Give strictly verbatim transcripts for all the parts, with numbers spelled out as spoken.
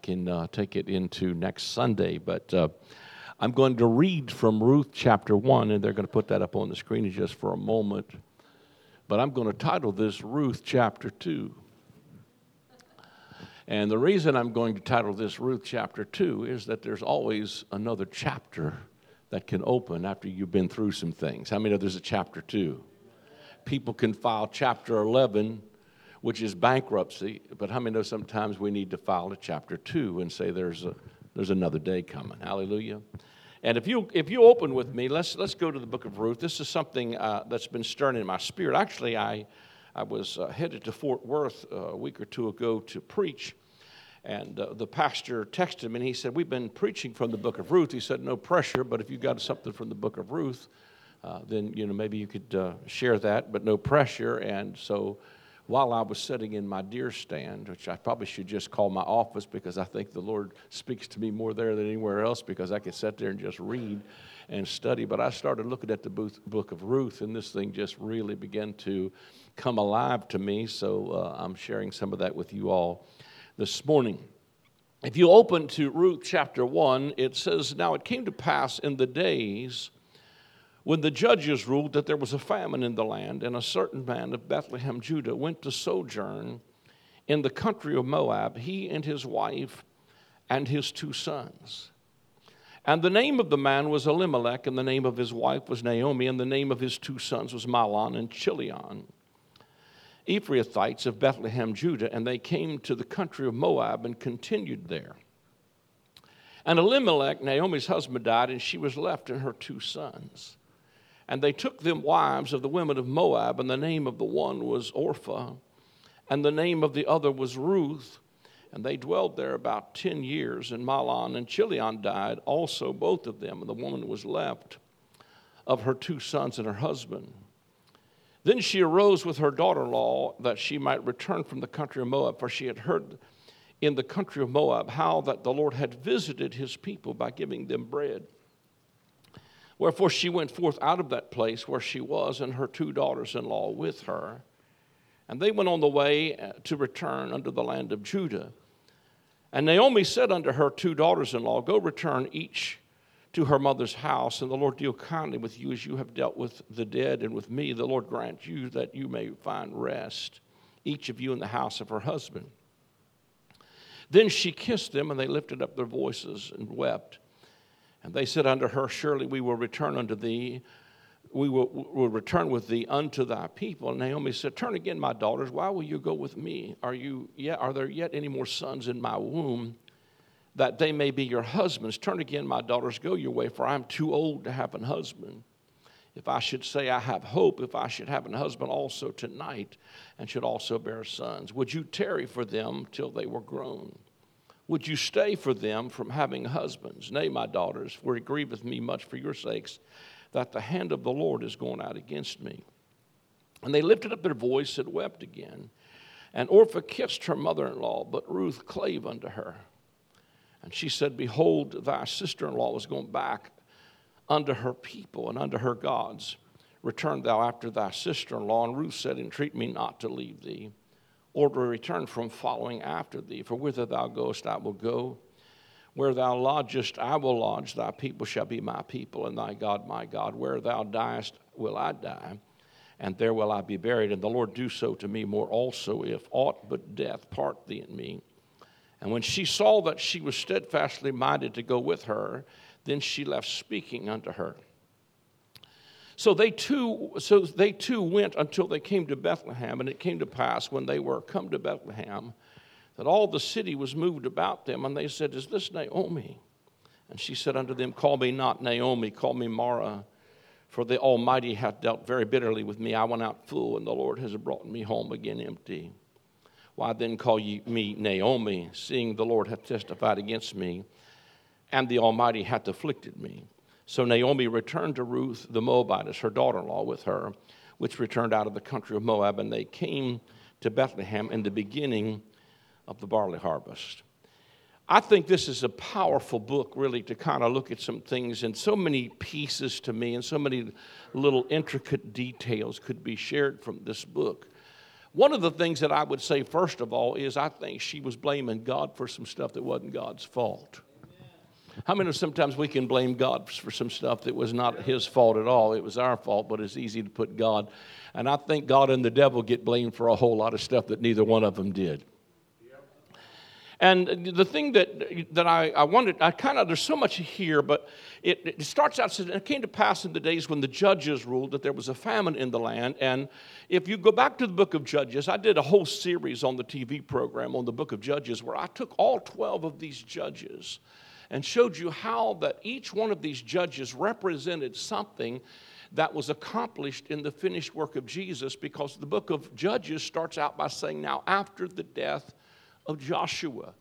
can uh, take it into next Sunday. But uh, I'm going to read from Ruth chapter one, and they're going to put that up on the screen just for a moment. But I'm going to title this Ruth chapter two. And the reason I'm going to title this Ruth chapter two is that there's always another chapter that can open after you've been through some things. How many know there's a chapter two? People can file chapter eleven, which is bankruptcy, but how many know sometimes we need to file a chapter two and say there's a there's another day coming? Hallelujah. And if you if you open with me, let's let's go to the book of Ruth. This is something uh, that's been stirring in my spirit. Actually, I I was uh, headed to Fort Worth uh, a week or two ago to preach. And uh, the pastor texted me, and he said, we've been preaching from the book of Ruth. He said, no pressure, but if you got something from the book of Ruth, uh, then, you know, maybe you could uh, share that, but no pressure. And so while I was sitting in my deer stand, which I probably should just call my office because I think the Lord speaks to me more there than anywhere else because I could sit there and just read and study. But I started looking at the book of Ruth, and this thing just really began to come alive to me. So uh, I'm sharing some of that with you all this morning. If you open to Ruth chapter one, it says, now it came to pass in the days when the judges ruled that there was a famine in the land, and a certain man of Bethlehem, Judah, went to sojourn in the country of Moab, he and his wife and his two sons. And the name of the man was Elimelech, and the name of his wife was Naomi, and the name of his two sons was Mahlon and Chilion, Ephraithites of Bethlehem, Judah, and they came to the country of Moab and continued there. And Elimelech, Naomi's husband, died, and she was left and her two sons. And they took them wives of the women of Moab, and the name of the one was Orpah, and the name of the other was Ruth. And they dwelled there about ten years. And Mahlon and Chilion died also, both of them, and the woman was left of her two sons and her husband. Then she arose with her daughter-in-law that she might return from the country of Moab, for she had heard in the country of Moab how that the Lord had visited his people by giving them bread. Wherefore she went forth out of that place where she was, and her two daughters-in-law with her. And they went on the way to return unto the land of Judah. And Naomi said unto her two daughters-in-law, go return each to her mother's house, and the Lord deal kindly with you as you have dealt with the dead and with me. The Lord grant you that you may find rest, each of you in the house of her husband. Then she kissed them, and they lifted up their voices and wept. And they said unto her, surely we will return unto thee, we will, will return with thee unto thy people. And Naomi said, turn again, my daughters, why will you go with me? Are you yet, are there yet any more sons in my womb, that they may be your husbands? Turn again, my daughters, go your way, for I am too old to have an husband. If I should say I have hope, if I should have an husband also tonight, and should also bear sons, would you tarry for them till they were grown? Would you stay for them from having husbands? Nay, my daughters, for it grieveth me much for your sakes, that the hand of the Lord is gone out against me. And they lifted up their voice and wept again. And Orpah kissed her mother-in-law, but Ruth clave unto her. And she said, behold, thy sister-in-law is gone back unto her people and unto her gods. Return thou after thy sister-in-law. And Ruth said, entreat me not to leave thee, or to return from following after thee. For whither thou goest, I will go. Where thou lodgest, I will lodge. Thy people shall be my people, and thy God my God. Where thou diest, will I die, and there will I be buried. And the Lord do so to me more also, if aught but death part thee and me. And when she saw that she was steadfastly minded to go with her, then she left speaking unto her. So they too, so they too went until they came to Bethlehem. And it came to pass, when they were come to Bethlehem, that all the city was moved about them. And they said, is this Naomi? And she said unto them, call me not Naomi, call me Mara, for the Almighty hath dealt very bitterly with me. I went out full, and the Lord has brought me home again empty. Why then call ye me Naomi, seeing the Lord hath testified against me, and the Almighty hath afflicted me? So Naomi returned to Ruth the Moabitess, her daughter-in-law, with her, which returned out of the country of Moab, and they came to Bethlehem in the beginning of the barley harvest. I think this is a powerful book, really, to kind of look at some things, and so many pieces to me, and so many little intricate details could be shared from this book. One of the things that I would say, first of all, is I think she was blaming God for some stuff that wasn't God's fault. How many know sometimes we can blame God for some stuff that was not his fault at all? It was our fault, but it's easy to put God. And I think God and the devil get blamed for a whole lot of stuff that neither one of them did. And the thing that that I, I wanted, I kind of, there's so much here, but it, it starts out, it came to pass in the days when the judges ruled that there was a famine in the land. And if you go back to the book of Judges, I did a whole series on the T V program on the book of Judges where I took all twelve of these judges and showed you how that each one of these judges represented something that was accomplished in the finished work of Jesus, because the book of Judges starts out by saying, now after the death of Joshua.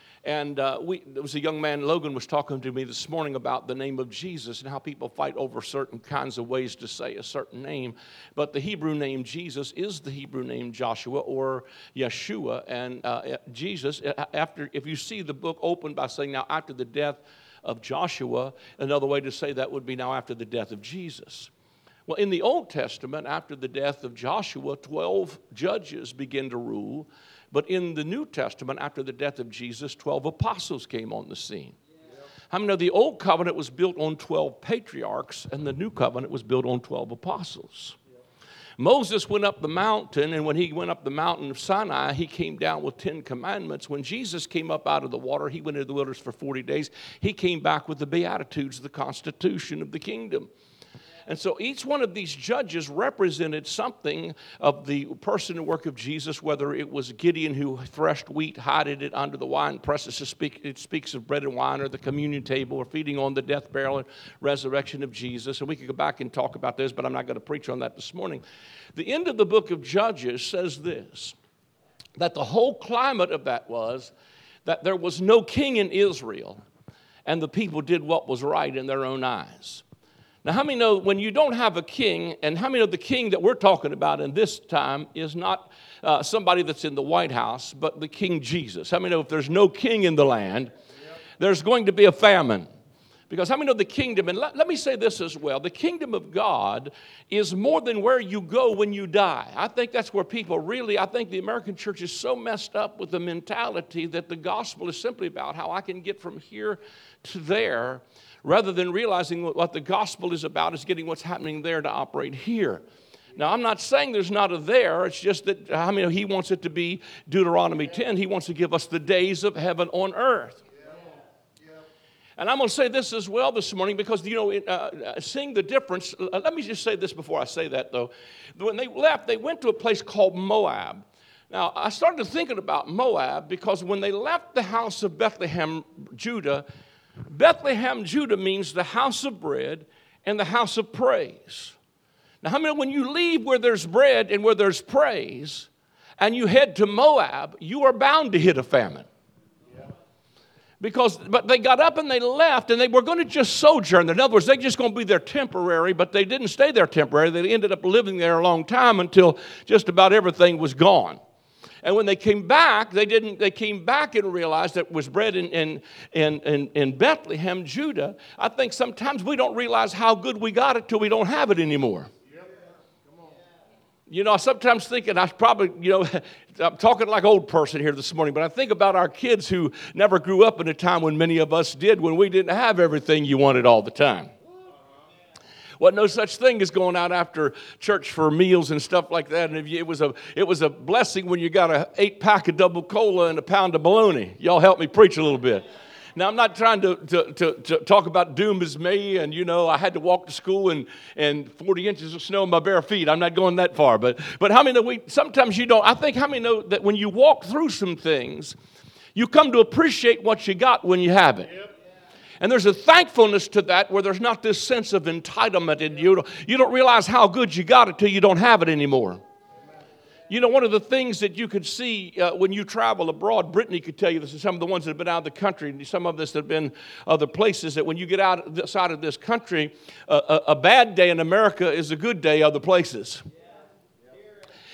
And uh, we, there was a young man, Logan, was talking to me this morning about the name of Jesus and how people fight over certain kinds of ways to say a certain name. But the Hebrew name Jesus is the Hebrew name Joshua or Yeshua. And uh, Jesus, after, if you see the book opened by saying, now after the death of Joshua, another way to say that would be now after the death of Jesus. Well, in the Old Testament, after the death of Joshua, twelve judges began to rule. But in the New Testament, after the death of Jesus, twelve apostles came on the scene. Yeah. How many know the Old Covenant was built on twelve patriarchs, and the New Covenant was built on twelve apostles? Yeah. Moses went up the mountain, and when he went up the mountain of Sinai, he came down with Ten Commandments. When Jesus came up out of the water, he went into the wilderness for forty days. He came back with the Beatitudes, the Constitution of the kingdom. And so each one of these judges represented something of the person and work of Jesus, whether it was Gideon who threshed wheat, hided it under the wine presses. It speaks of bread and wine, or the communion table, or feeding on the death, burial, and resurrection of Jesus. And we could go back and talk about this, but I'm not going to preach on that this morning. The end of the book of Judges says this, that the whole climate of that was that there was no king in Israel, and the people did what was right in their own eyes. Now, how many know when you don't have a king, and how many know the king that we're talking about in this time is not uh, somebody that's in the White House, but the King Jesus? How many know if there's no king in the land, there's going to be a famine? Because how many know the kingdom, and let, let me say this as well, the kingdom of God is more than where you go when you die. I think that's where people really, I think the American church is so messed up with the mentality that the gospel is simply about how I can get from here to there, rather than realizing what the gospel is about is getting what's happening there to operate here. Now, I'm not saying there's not a there. It's just that, I mean, he wants it to be Deuteronomy ten. He wants to give us the days of heaven on earth. And I'm going to say this as well this morning because, you know, uh, seeing the difference, let me just say this before I say that, though. When they left, they went to a place called Moab. Now, I started thinking about Moab because when they left the house of Bethlehem, Judah, Bethlehem, Judah means the house of bread and the house of praise. Now, how many, when you leave where there's bread and where there's praise and you head to Moab, you are bound to hit a famine. Because, but they got up and they left, and they were going to just sojourn. In other words, they're just going to be there temporary, but they didn't stay there temporary. They ended up living there a long time until just about everything was gone. And when they came back, they didn't. They came back and realized that it was bread in, in, in, in, in Bethlehem, Judah. I think sometimes we don't realize how good we got it till we don't have it anymore. You know, I sometimes think, and I probably, you know, I'm talking like old person here this morning, but I think about our kids who never grew up in a time when many of us did, when we didn't have everything you wanted all the time. Well, no such thing as going out after church for meals and stuff like that. And it was a it was a blessing when you got an eight pack of double cola and a pound of bologna. Y'all help me preach a little bit. Now, I'm not trying to, to, to, to talk about doom is me, and, you know, I had to walk to school and, and forty inches of snow in my bare feet. I'm not going that far. But but how many know we, sometimes you don't, I think how many know that when you walk through some things, you come to appreciate what you got when you have it. Yep. And there's a thankfulness to that where there's not this sense of entitlement, and you don't, you don't realize how good you got it till you don't have it anymore. You know, one of the things that you could see uh, when you travel abroad, Brittany could tell you this, is some of the ones that have been out of the country, and some of us that have been other places, that when you get outside of this country, uh, a, a bad day in America is a good day other places.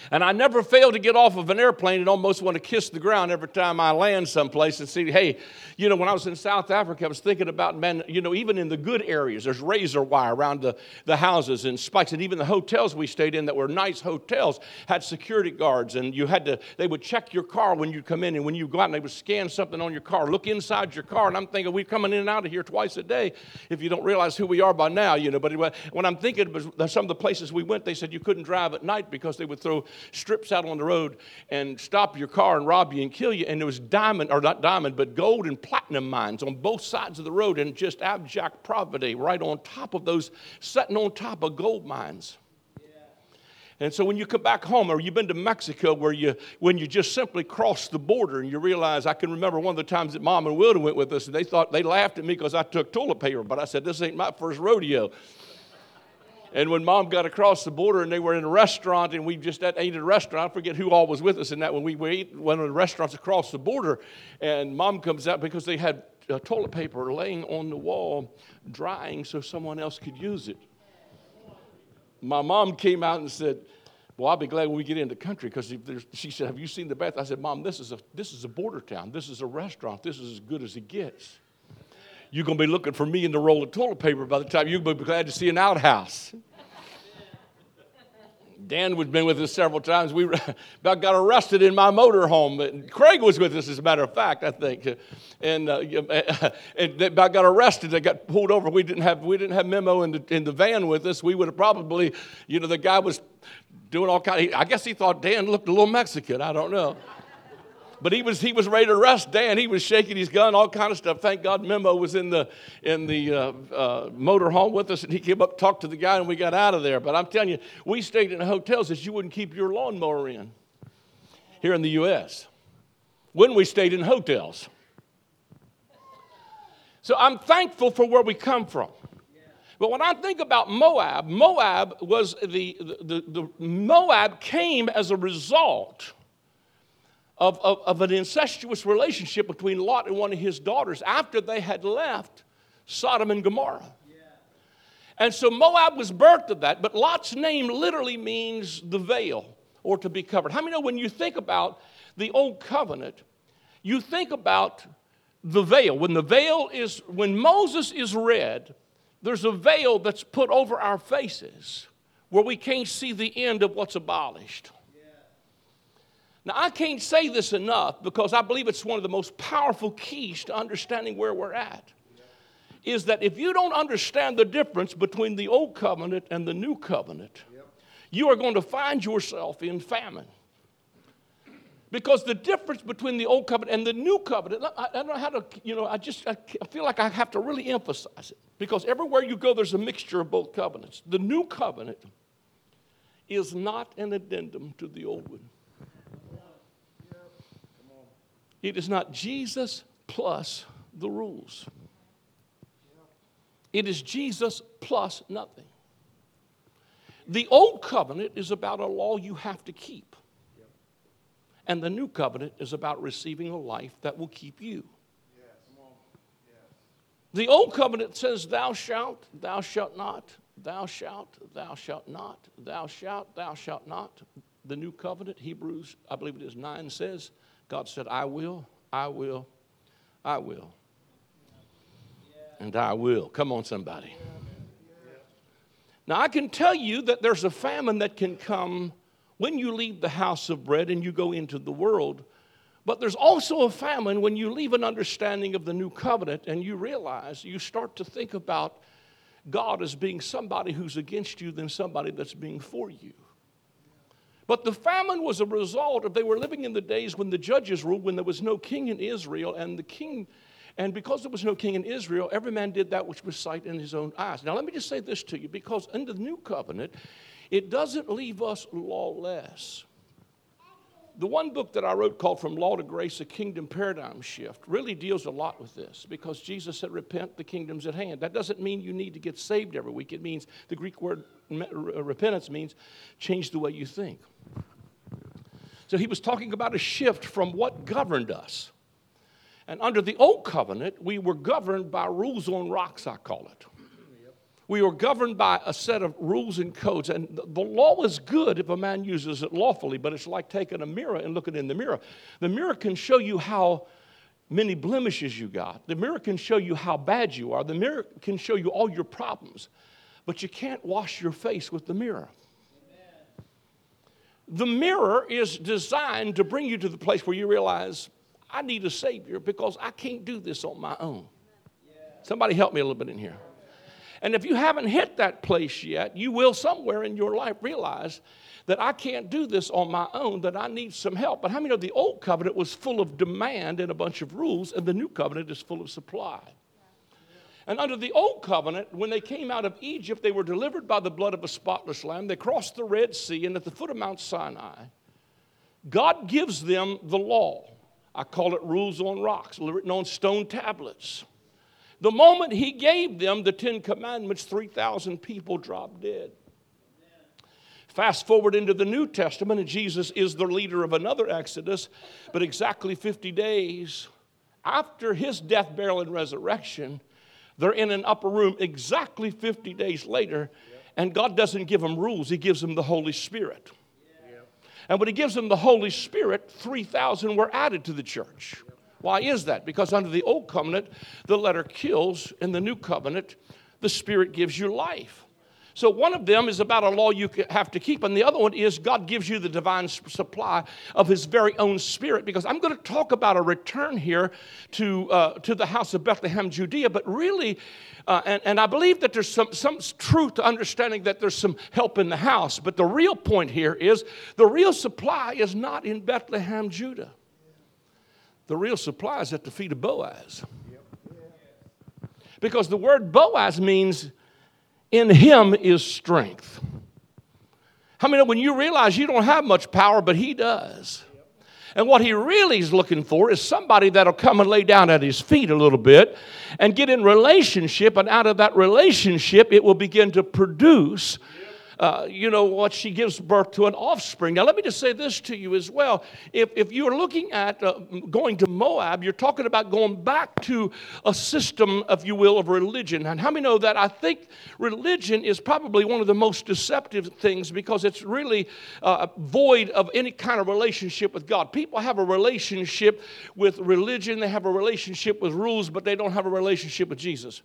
And I never fail to get off of an airplane and almost want to kiss the ground every time I land someplace and see, hey, you know, when I was in South Africa, I was thinking about, man, you know, even in the good areas, there's razor wire around the, the houses and spikes. And even the hotels we stayed in that were nice hotels had security guards. And you had to, they would check your car when you come in. And when you go out, and they would scan something on your car, look inside your car. And I'm thinking, we're coming in and out of here twice a day if you don't realize who we are by now, you know. But when I'm thinking of some of the places we went, they said you couldn't drive at night because they would throw strips out on the road and stop your car and rob you and kill you. And there was diamond, or not diamond, but gold and platinum mines on both sides of the road, and just abject poverty right on top of those, sitting on top of gold mines. Yeah. And so when you come back home, or you've been to Mexico, where you, when you just simply cross the border and you realize, I can remember one of the times that Mom and Wilda went with us, and they thought, they laughed at me because I took toilet paper, but I said, this ain't my first rodeo. And when Mom got across the border and they were in a restaurant and we just ate at a restaurant, I forget who all was with us in that, when we ate one of the restaurants across the border, and Mom comes out because they had uh, toilet paper laying on the wall drying so someone else could use it. My mom came out and said, well, I'll be glad when we get into the country, because she said, have you seen the bath? I said, Mom, this is a this is a border town. This is a restaurant. This is as good as it gets. You're going to be looking for me in the roll of toilet paper by the time you'll be glad to see an outhouse. Dan has been with us several times. We about got arrested in my motor home. Craig was with us, as a matter of fact, I think. And, uh, and they about got arrested. They got pulled over. We didn't have we didn't have Memo in the in the van with us. We would have probably, you know, the guy was doing all kind of, I guess he thought Dan looked a little Mexican. I don't know. But he was he was ready to arrest Dan. He was shaking his gun, all kind of stuff. Thank God Memo was in the in the uh, uh, motor home with us, and he came up, talked to the guy, and we got out of there. But I'm telling you, we stayed in hotels that you wouldn't keep your lawnmower in here in the U S when we stayed in hotels. So I'm thankful for where we come from. But when I think about Moab, Moab was the the, the, the Moab came as a result Of, of, of an incestuous relationship between Lot and one of his daughters after they had left Sodom and Gomorrah. Yeah. And so Moab was birthed of that, but Lot's name literally means the veil, or to be covered. How many know when you think about the old covenant, you think about the veil. When the veil is, when Moses is read, there's a veil that's put over our faces where we can't see the end of what's abolished. Now, I can't say this enough, because I believe it's one of the most powerful keys to understanding where we're at, is that if you don't understand the difference between the old covenant and the new covenant, you are going to find yourself in famine. Because the difference between the old covenant and the new covenant, I, I don't know how to, you know, I just, I, I feel like I have to really emphasize it. Because everywhere you go, there's a mixture of both covenants. The new covenant is not an addendum to the old one. It is not Jesus plus the rules. It is Jesus plus nothing. The old covenant is about a law you have to keep. And the new covenant is about receiving a life that will keep you. The old covenant says, thou shalt, thou shalt not, thou shalt, thou shalt not, thou shalt, thou shalt not. The new covenant, Hebrews, I believe it is nine, says, God said, I will, I will, I will, and I will. Come on, somebody. Now, I can tell you that there's a famine that can come when you leave the house of bread and you go into the world. But there's also a famine when you leave an understanding of the new covenant and you realize, you start to think about God as being somebody who's against you than somebody that's being for you. But the famine was a result of, they were living in the days when the judges ruled, when there was no king in Israel, and the king, and because there was no king in Israel, every man did that which was right in his own eyes. Now let me just say this to you, because in the new covenant, it doesn't leave us lawless. The one book that I wrote called From Law to Grace, A Kingdom Paradigm Shift, really deals a lot with this, because Jesus said, repent, the kingdom's at hand. That doesn't mean you need to get saved every week. It means, the Greek word repentance means change the way you think. So he was talking about a shift from what governed us. And under the old covenant, we were governed by rules on rocks, I call it. We are governed by a set of rules and codes. And the law is good if a man uses it lawfully, but it's like taking a mirror and looking in the mirror. The mirror can show you how many blemishes you got. The mirror can show you how bad you are. The mirror can show you all your problems. But you can't wash your face with the mirror. Amen. The mirror is designed to bring you to the place where you realize, I need a Savior because I can't do this on my own. Yeah. Somebody help me a little bit in here. And if you haven't hit that place yet, you will somewhere in your life realize that I can't do this on my own, that I need some help. But how many know the old covenant was full of demand and a bunch of rules, and the new covenant is full of supply? And under the old covenant, when they came out of Egypt, they were delivered by the blood of a spotless lamb. They crossed the Red Sea, and at the foot of Mount Sinai, God gives them the law. I call it rules on rocks, written on stone tablets. The moment he gave them the Ten Commandments, three thousand people dropped dead. Fast forward into the New Testament, and Jesus is the leader of another Exodus, but exactly fifty days after his death, burial, and resurrection, they're in an upper room exactly fifty days later, and God doesn't give them rules, he gives them the Holy Spirit. And when he gives them the Holy Spirit, three thousand were added to the church. Why is that? Because under the old covenant, the letter kills. In the new covenant, the Spirit gives you life. So one of them is about a law you have to keep, and the other one is God gives you the divine supply of his very own Spirit. Because I'm going to talk about a return here to, uh, to the house of Bethlehem, Judea, but really, uh, and, and I believe that there's some, some truth to understanding that there's some help in the house. But the real point here is the real supply is not in Bethlehem, Judah. The real supply is at the feet of Boaz. Because the word Boaz means in him is strength. How many know when you realize you don't have much power, but he does? And what he really is looking for is somebody that'll come and lay down at his feet a little bit and get in relationship, and out of that relationship, it will begin to produce Uh, you know, what she gives birth to an offspring. Now, let me just say this to you as well. If, if you're looking at uh, going to Moab, you're talking about going back to a system, if you will, of religion. And how many know that I think religion is probably one of the most deceptive things because it's really uh, void of any kind of relationship with God. People have a relationship with religion. They have a relationship with rules, but they don't have a relationship with Jesus.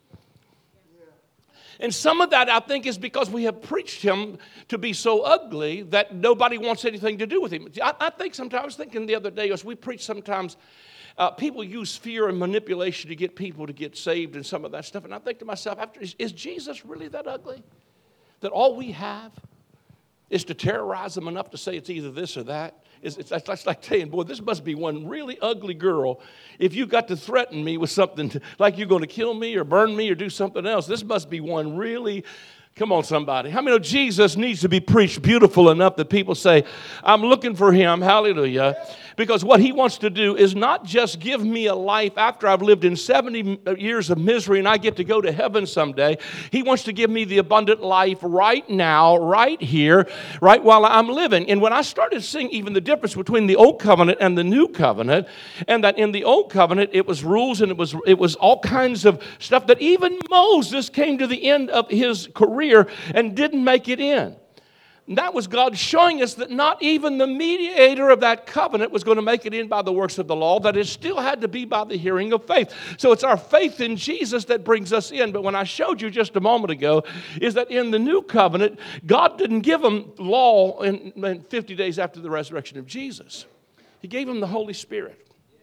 And some of that, I think, is because we have preached him to be so ugly that nobody wants anything to do with him. I, I think sometimes, I was thinking the other day, as we preach sometimes, uh, people use fear and manipulation to get people to get saved and some of that stuff. And I think to myself, after, is, is Jesus really that ugly? That all we have is to terrorize them enough to say it's either this or that? It's, it's, it's like saying, boy, this must be one really ugly girl. If you got to threaten me with something to, like you're going to kill me or burn me or do something else, this must be one really, come on somebody. How many know Jesus needs to be preached beautiful enough that people say, I'm looking for him, hallelujah. Because what he wants to do is not just give me a life after I've lived in seventy years of misery and I get to go to heaven someday. He wants to give me the abundant life right now, right here, right while I'm living. And when I started seeing even the difference between the old covenant and the new covenant, and that in the old covenant it was rules and it was it was all kinds of stuff that even Moses came to the end of his career and didn't make it in. And that was God showing us that not even the mediator of that covenant was going to make it in by the works of the law, that it still had to be by the hearing of faith. So it's our faith in Jesus that brings us in. But when I showed you just a moment ago, is that in the new covenant, God didn't give them law in, in fifty days after the resurrection of Jesus. He gave them the Holy Spirit.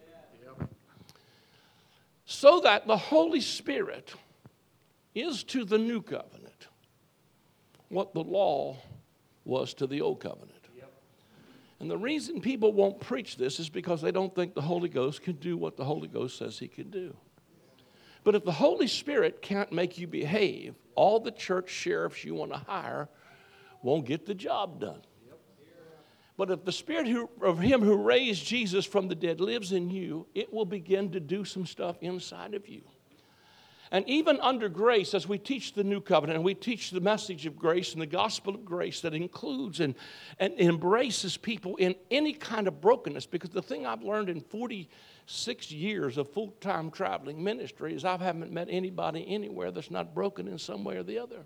So that the Holy Spirit is to the new covenant what the law was to the old covenant. Yep. And the reason people won't preach this is because they don't think the Holy Ghost can do what the Holy Ghost says he can do. But if the Holy Spirit can't make you behave, all the church sheriffs you want to hire won't get the job done. Yep. But if the Spirit who, of him who raised Jesus from the dead lives in you, it will begin to do some stuff inside of you. And even under grace, as we teach the new covenant and we teach the message of grace and the gospel of grace that includes and, and embraces people in any kind of brokenness, because the thing I've learned in forty-six years of full-time traveling ministry is I haven't met anybody anywhere that's not broken in some way or the other.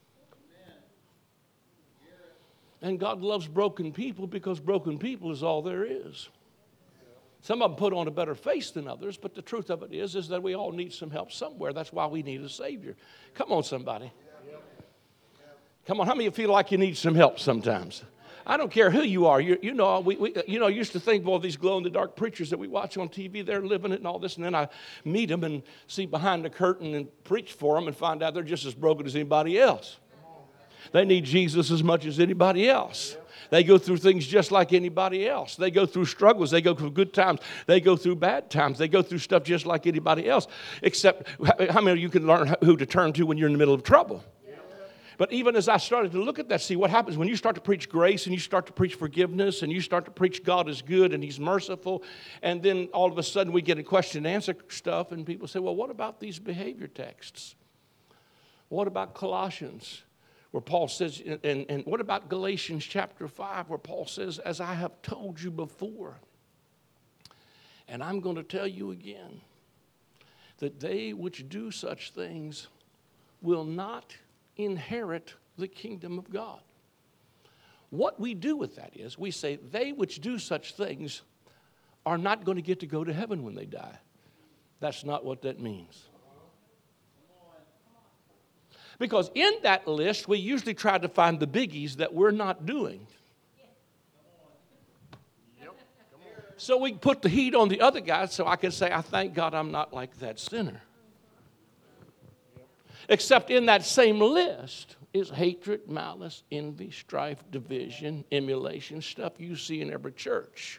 And God loves broken people because broken people is all there is. Some of them put on a better face than others, but the truth of it is, is that we all need some help somewhere. That's why we need a Savior. Come on, somebody. Come on, how many of you feel like you need some help sometimes? I don't care who you are. You, you know, we, we you know, I used to think, well, these glow-in-the-dark preachers that we watch on T V, they're living it and all this, and then I meet them and see behind the curtain and preach for them and find out they're just as broken as anybody else. They need Jesus as much as anybody else. They go through things just like anybody else. They go through struggles. They go through good times. They go through bad times. They go through stuff just like anybody else. Except, how many of you can learn who to turn to when you're in the middle of trouble? But even as I started to look at that, see what happens when you start to preach grace and you start to preach forgiveness and you start to preach God is good and He's merciful, and then all of a sudden we get a question and answer stuff, and people say, well, what about these behavior texts? What about Colossians, where Paul says, and, and what about Galatians chapter five, where Paul says, as I have told you before, and I'm going to tell you again, that they which do such things will not inherit the kingdom of God. What we do with that is, we say, they which do such things are not going to get to go to heaven when they die. That's not what that means. Because in that list, we usually try to find the biggies that we're not doing. So we put the heat on the other guy so I can say, I thank God I'm not like that sinner. Except in that same list is hatred, malice, envy, strife, division, emulation, stuff you see in every church.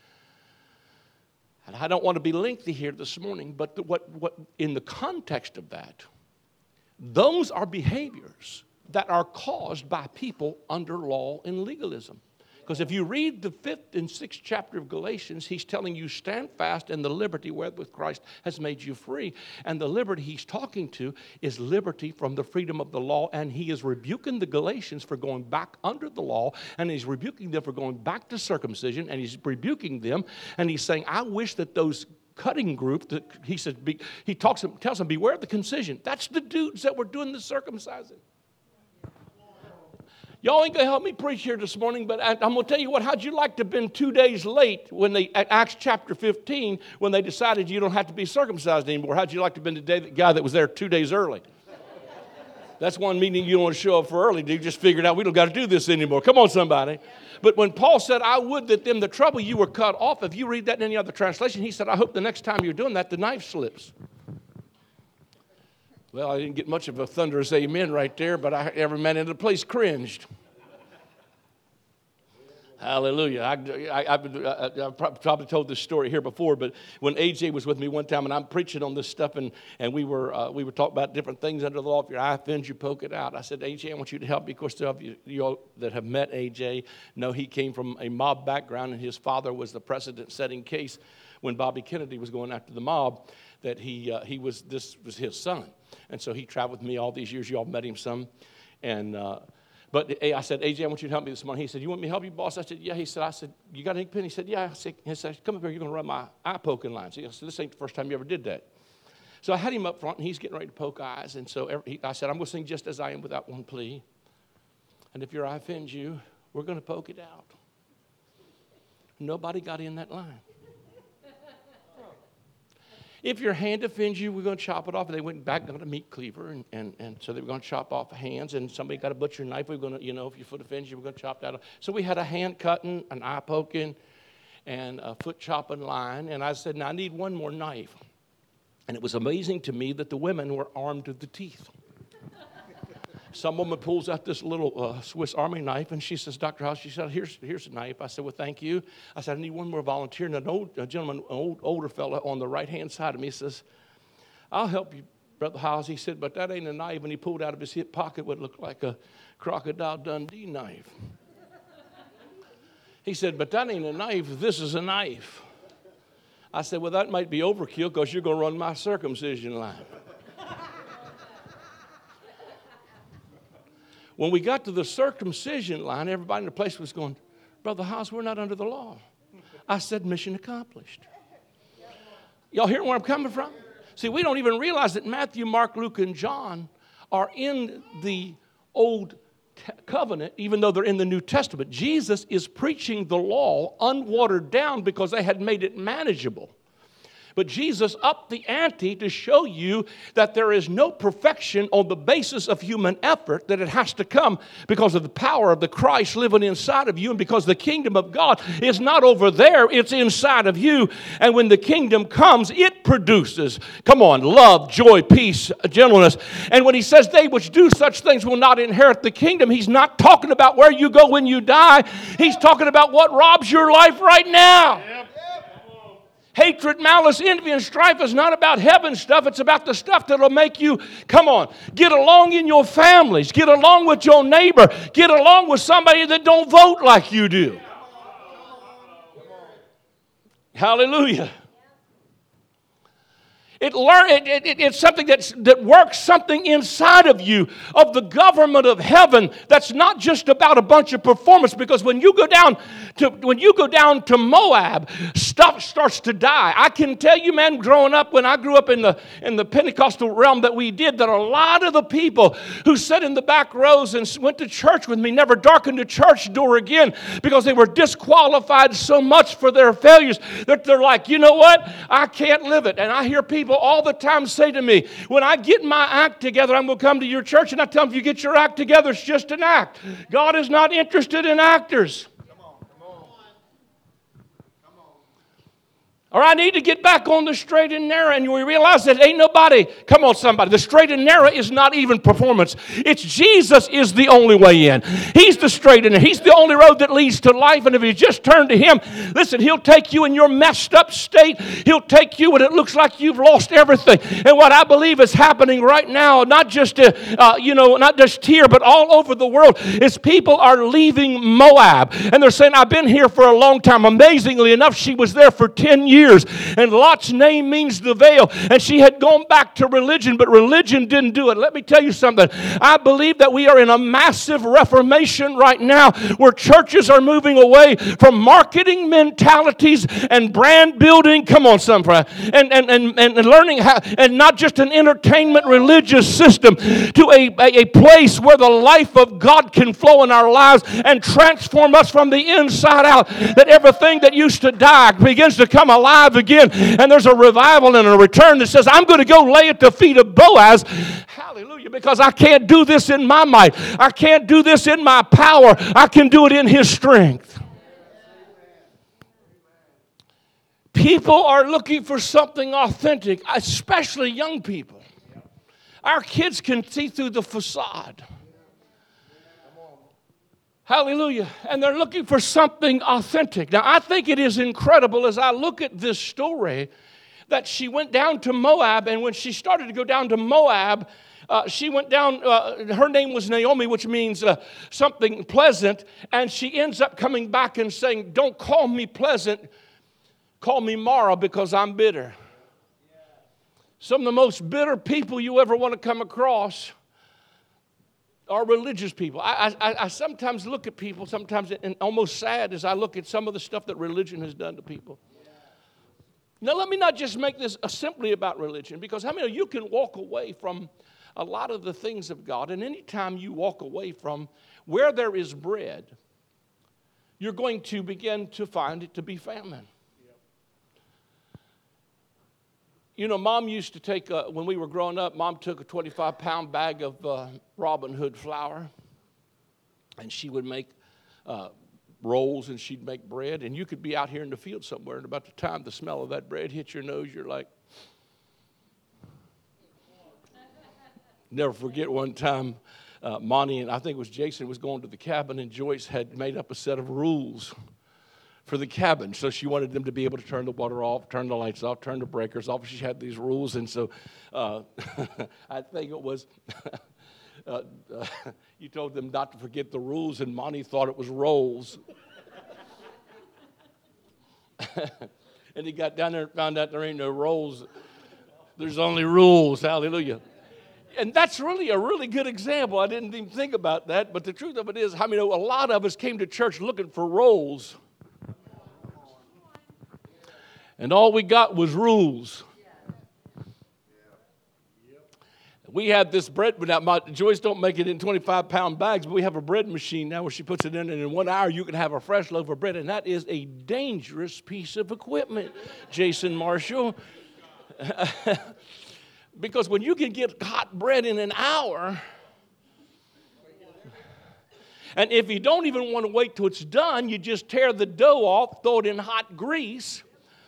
And I don't want to be lengthy here this morning, but the, what, what in the context of that, those are behaviors that are caused by people under law and legalism. Because if you read the fifth and sixth chapter of Galatians, he's telling you, stand fast in the liberty wherewith Christ has made you free. And the liberty he's talking to is liberty from the freedom of the law. And he is rebuking the Galatians for going back under the law. And he's rebuking them for going back to circumcision. And he's rebuking them. And he's saying, I wish that those cutting group, that he says, be, he talks, tells them, beware of the concision. That's the dudes that were doing the circumcising. Y'all ain't going to help me preach here this morning, but I, I'm going to tell you what, how'd you like to have been two days late when they, at Acts chapter fifteen, when they decided you don't have to be circumcised anymore? How'd you like to have been the day, the guy that was there two days early? That's one meeting you don't want to show up for early. You just figured out we don't got to do this anymore. Come on, somebody. But when Paul said, I would that them the trouble you were cut off, if you read that in any other translation, he said, I hope the next time you're doing that, the knife slips. Well, I didn't get much of a thunderous amen right there, but I, every man in the place cringed. Hallelujah. I, I, I, I probably told this story here before, but when A J was with me one time and I'm preaching on this stuff, and, and we were uh, we were talking about different things under the law. If your eye offends you, poke it out. I said, A J, I want you to help me. Of course, of you, you all that have met A J know he came from a mob background, and his father was the precedent-setting case when Bobby Kennedy was going after the mob, that he uh, he was this was his son. And so he traveled with me all these years. You all met him some. And uh, but I said, A J, I want you to help me this morning. He said, you want me to help you, boss? I said, yeah. He said, I said, you got an ink pen? He said, yeah. I said, he said, come up here. You're going to run my eye poking line. So I said, this ain't the first time you ever did that. So I had him up front, and he's getting ready to poke eyes. And so every, he, I said, I'm going to sing just as I am without one plea. And if your eye offends you, we're going to poke it out. Nobody got in that line. If your hand offends you, we're going to chop it off. And they went back, got a meat cleaver, and, and, and so they were going to chop off hands. And somebody got a butcher knife. We were going to, you know, if your foot offends you, we're going to chop that off. So we had a hand cutting, an eye poking, and a foot chopping line. And I said, now I need one more knife. And it was amazing to me that the women were armed to the teeth. Some woman pulls out this little uh, Swiss Army knife, and she says, Doctor House, she said, here's, here's a knife. I said, well, thank you. I said, I need one more volunteer. And an old a gentleman, an old, older fellow on the right-hand side of me says, I'll help you, Brother House. He said, but that ain't a knife. And he pulled out of his hip pocket what looked like a Crocodile Dundee knife. He said, but that ain't a knife. This is a knife. I said, well, that might be overkill because you're going to run my circumcision line. When we got to the circumcision line, everybody in the place was going, Brother Haas, we're not under the law. I said, mission accomplished. Y'all hear where I'm coming from? See, we don't even realize that Matthew, Mark, Luke, and John are in the Old Covenant, even though they're in the New Testament. Jesus is preaching the law unwatered down because they had made it manageable. But Jesus upped the ante to show you that there is no perfection on the basis of human effort, that it has to come because of the power of the Christ living inside of you, and because the kingdom of God is not over there, it's inside of you. And when the kingdom comes, it produces, come on, love, joy, peace, gentleness. And when he says they which do such things will not inherit the kingdom, he's not talking about where you go when you die. He's talking about what robs your life right now. Yep. Hatred, malice, envy, and strife is not about heaven stuff. It's about the stuff that will make you, come on, get along in your families. Get along with your neighbor. Get along with somebody that don't vote like you do. Hallelujah. It learn, it, it, it's something that's, that works something inside of you, of the government of heaven, that's not just about a bunch of performance. Because when you go down to when you go down to Moab, stuff starts to die. I can tell you, man, growing up, when I grew up in the in the Pentecostal realm that we did, that a lot of the people who sat in the back rows and went to church with me never darkened a church door again, because they were disqualified so much for their failures that they're like, you know what? I can't live it. And I hear people all the time say to me, when I get my act together, I'm going to come to your church. And I tell them, if you get your act together, it's just an act. God is not interested in actors. Come on, come on. Come on. Or I need to get back on the straight and narrow. And we realize that ain't nobody, come on somebody, the straight and narrow is not even performance. It's Jesus is the only way in. He's the straight and narrow. He's the only road that leads to life. And if you just turn to Him, listen, He'll take you in your messed up state. He'll take you when it looks like you've lost everything. And what I believe is happening right now, not just, uh, uh, you know, not just here, but all over the world, is people are leaving Moab. And they're saying, I've been here for a long time. Amazingly enough, she was there for ten years. And Lot's name means the veil. And she had gone back to religion, but religion didn't do it. Let me tell you something. I believe that we are in a massive reformation right now, where churches are moving away from marketing mentalities and brand building. Come on, some friend. And, and, and, and learning how, and not just an entertainment religious system, to a, a, a place where the life of God can flow in our lives and transform us from the inside out. That everything that used to die begins to come alive again, and there's a revival and a return that says, I'm going to go lay at the feet of Boaz. Hallelujah, because I can't do this in my might. I can't do this in my power. I can do it in His strength. People are looking for something authentic, especially young people. Our kids can see through the facade. Hallelujah. And they're looking for something authentic. Now, I think it is incredible as I look at this story that she went down to Moab, and when she started to go down to Moab, uh, she went down, uh, her name was Naomi, which means uh, something pleasant, and she ends up coming back and saying, don't call me pleasant, call me Mara, because I'm bitter. Some of the most bitter people you ever want to come across are religious people. I, I, I sometimes look at people, sometimes and almost sad as I look at some of the stuff that religion has done to people. Yeah. Now, let me not just make this simply about religion, because how many of you can walk away from a lot of the things of God, and anytime you walk away from where there is bread, you're going to begin to find it to be famine. You know, Mom used to take, a, when we were growing up, Mom took a twenty-five pound bag of uh, Robin Hood flour, and she would make uh, rolls, and she'd make bread, and you could be out here in the field somewhere, and about the time the smell of that bread hits your nose, you're like, never forget one time, uh, Monty and I think it was Jason was going to the cabin, and Joyce had made up a set of rules for the cabin. So she wanted them to be able to turn the water off, turn the lights off, turn the breakers off. She had these rules. And so uh, I think it was, uh, uh, you told them not to forget the rules, and Monty thought it was rolls. And he got down there and found out there ain't no rolls. There's only rules. Hallelujah. And that's really a really good example. I didn't even think about that. But the truth of it is, I mean, a lot of us came to church looking for roles. And all we got was rules. We have this bread, now my Joyce don't make it in twenty-five pound bags, but we have a bread machine now where she puts it in, and in one hour you can have a fresh loaf of bread, and that is a dangerous piece of equipment, Jason Marshall. Because when you can get hot bread in an hour, and if you don't even want to wait till it's done, you just tear the dough off, throw it in hot grease,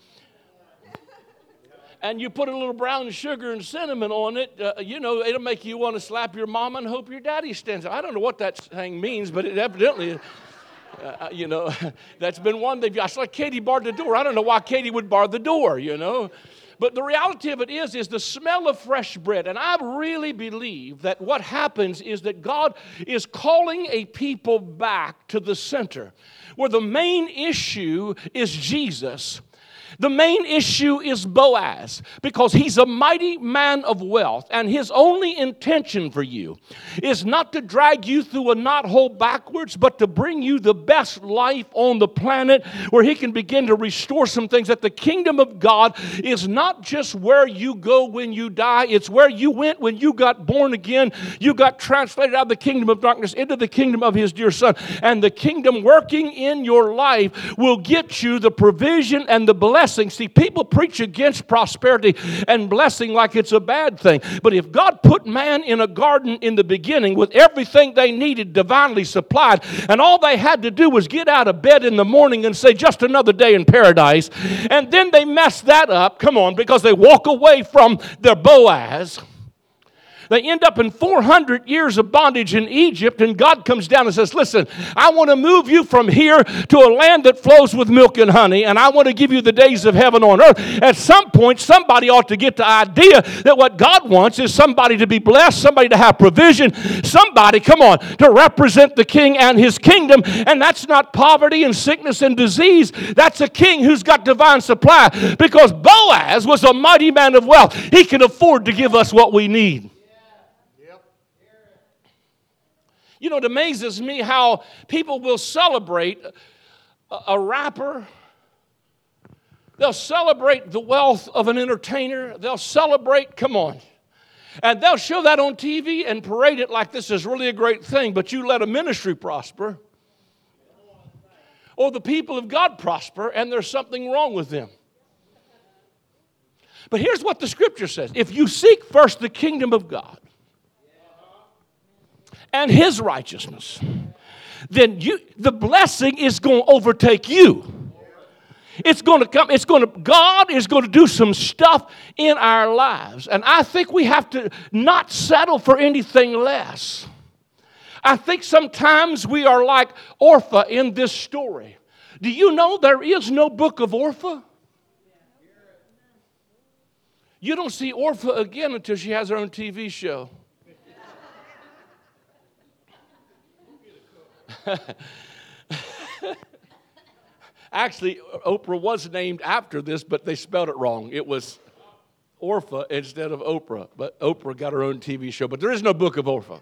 and you put a little brown sugar and cinnamon on it, uh, you know, it'll make you want to slap your mama and hope your daddy stands up. I don't know what that thing means, but it evidently, uh, you know, that's been one thing. I saw Katie barred the door. I don't know why Katie would bar the door, you know. But the reality of it is, is the smell of fresh bread. And I really believe that what happens is that God is calling a people back to the center, where the main issue is Jesus. The main issue is Boaz, because he's a mighty man of wealth, and his only intention for you is not to drag you through a knothole backwards, but to bring you the best life on the planet, where he can begin to restore some things. That the kingdom of God is not just where you go when you die, it's where you went when you got born again. You got translated out of the kingdom of darkness into the kingdom of his dear son, and the kingdom working in your life will get you the provision and the blessing. See, people preach against prosperity and blessing like it's a bad thing. But if God put man in a garden in the beginning with everything they needed divinely supplied, and all they had to do was get out of bed in the morning and say, just another day in paradise, and then they mess that up, come on, because they walk away from their Boaz. They end up in four hundred years of bondage in Egypt, and God comes down and says, listen, I want to move you from here to a land that flows with milk and honey, and I want to give you the days of heaven on earth. At some point, somebody ought to get the idea that what God wants is somebody to be blessed, somebody to have provision, somebody, come on, to represent the king and his kingdom. And that's not poverty and sickness and disease. That's a king who's got divine supply, because Boaz was a mighty man of wealth. He can afford to give us what we need. You know, it amazes me how people will celebrate a, a rapper. They'll celebrate the wealth of an entertainer. They'll celebrate, come on. And they'll show that on T V and parade it like this is really a great thing. But you let a ministry prosper, or the people of God prosper, and there's something wrong with them. But here's what the scripture says. If you seek first the kingdom of God and his righteousness, then you, the blessing is going to overtake you. It's going to come, it's going to, God is going to do some stuff in our lives. And I think we have to not settle for anything less. I think sometimes we are like Orpah in this story. Do you know there is no book of Orpah? You don't see Orpah again until she has her own T V show. Actually, Oprah was named after this, but they spelled it wrong. It was Orpah instead of Oprah. But Oprah got her own T V show. But there is no book of Orpah.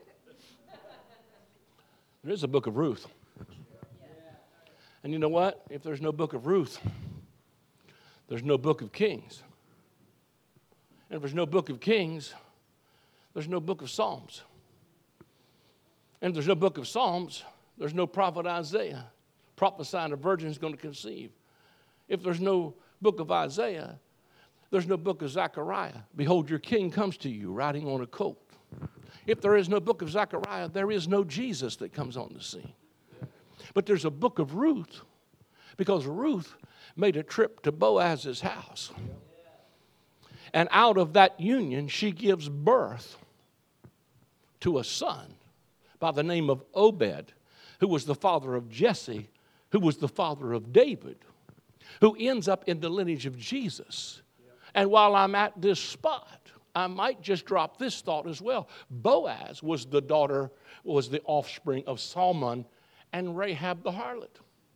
There is a book of Ruth. And you know what? If there's no book of Ruth, there's no book of Kings. And if there's no book of Kings, there's no book of Psalms. And if there's no book of Psalms, there's no prophet Isaiah prophesying a virgin is going to conceive. If there's no book of Isaiah, there's no book of Zechariah. Behold, your king comes to you riding on a colt. If there is no book of Zechariah, there is no Jesus that comes on the scene. But there's a book of Ruth, because Ruth made a trip to Boaz's house. And out of that union, she gives birth to a son by the name of Obed, who was the father of Jesse, who was the father of David, who ends up in the lineage of Jesus. And while I'm at this spot, I might just drop this thought as well. Boaz was the daughter, was the offspring of Salmon and Rahab the harlot.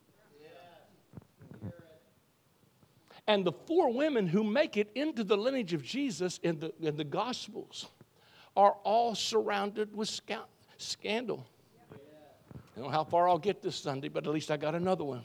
And the four women who make it into the lineage of Jesus in the, in the Gospels are all surrounded with sca- scandal. I don't know how far I'll get this Sunday, but at least I got another one.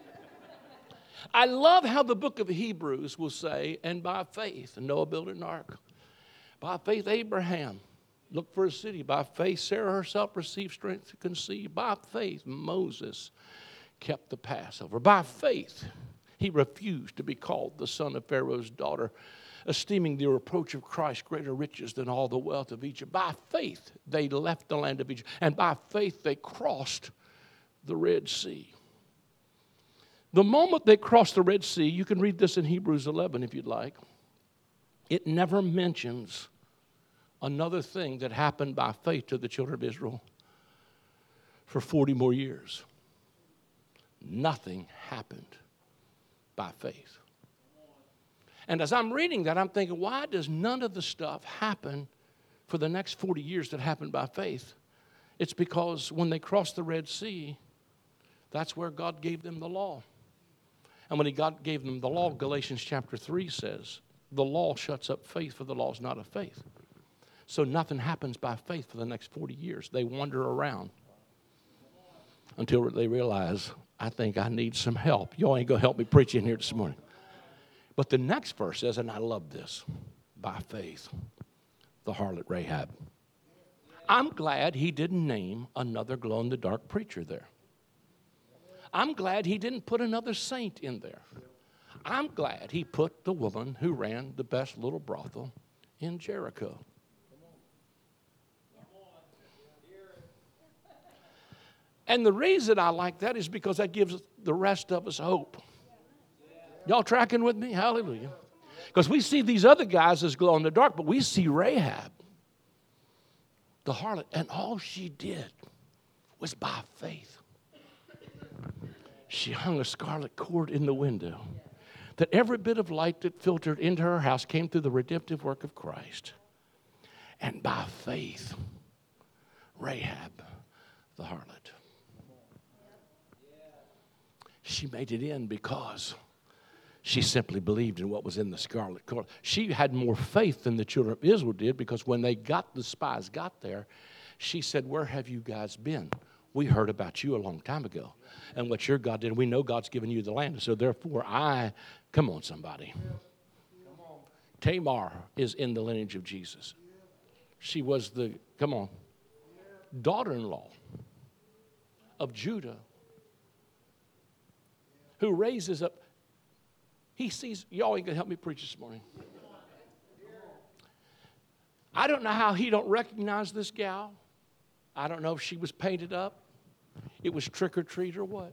I love how the book of Hebrews will say, and by faith, Noah built an ark. By faith, Abraham looked for a city. By faith, Sarah herself received strength to conceive. By faith, Moses kept the Passover. By faith, he refused to be called the son of Pharaoh's daughter, esteeming the reproach of Christ greater riches than all the wealth of Egypt. By faith, they left the land of Egypt, and by faith, they crossed the Red Sea. The moment they crossed the Red Sea, you can read this in Hebrews eleven if you'd like, it never mentions another thing that happened by faith to the children of Israel for forty more years. Nothing happened by faith. And as I'm reading that, I'm thinking, why does none of the stuff happen for the next forty years that happened by faith? It's because when they crossed the Red Sea, that's where God gave them the law. And when he God gave them the law, Galatians chapter three says, the law shuts up faith, for the law is not of faith. So nothing happens by faith for the next forty years. They wander around until they realize, I think I need some help. Y'all ain't going to help me preach in here this morning. But the next verse says, and I love this, by faith, the harlot Rahab. I'm glad he didn't name another glow-in-the-dark preacher there. I'm glad he didn't put another saint in there. I'm glad he put the woman who ran the best little brothel in Jericho. And the reason I like that is because that gives the rest of us hope. Y'all tracking with me? Hallelujah. Because we see these other guys as glow in the dark, but we see Rahab, the harlot, and all she did was by faith. She hung a scarlet cord in the window, that every bit of light that filtered into her house came through the redemptive work of Christ. And by faith, Rahab, the harlot, she made it in because she simply believed in what was in the scarlet cord. She had more faith than the children of Israel did, because when they got, the spies got there, she said, where have you guys been? We heard about you a long time ago and what your God did. We know God's given you the land. So therefore, I, come on, somebody. Come on. Tamar is in the lineage of Jesus. She was the, come on, daughter-in-law of Judah, who raises up. He sees, y'all ain't going to help me preach this morning. I don't know how he don't recognize this gal. I don't know if she was painted up. It was trick or treat or what.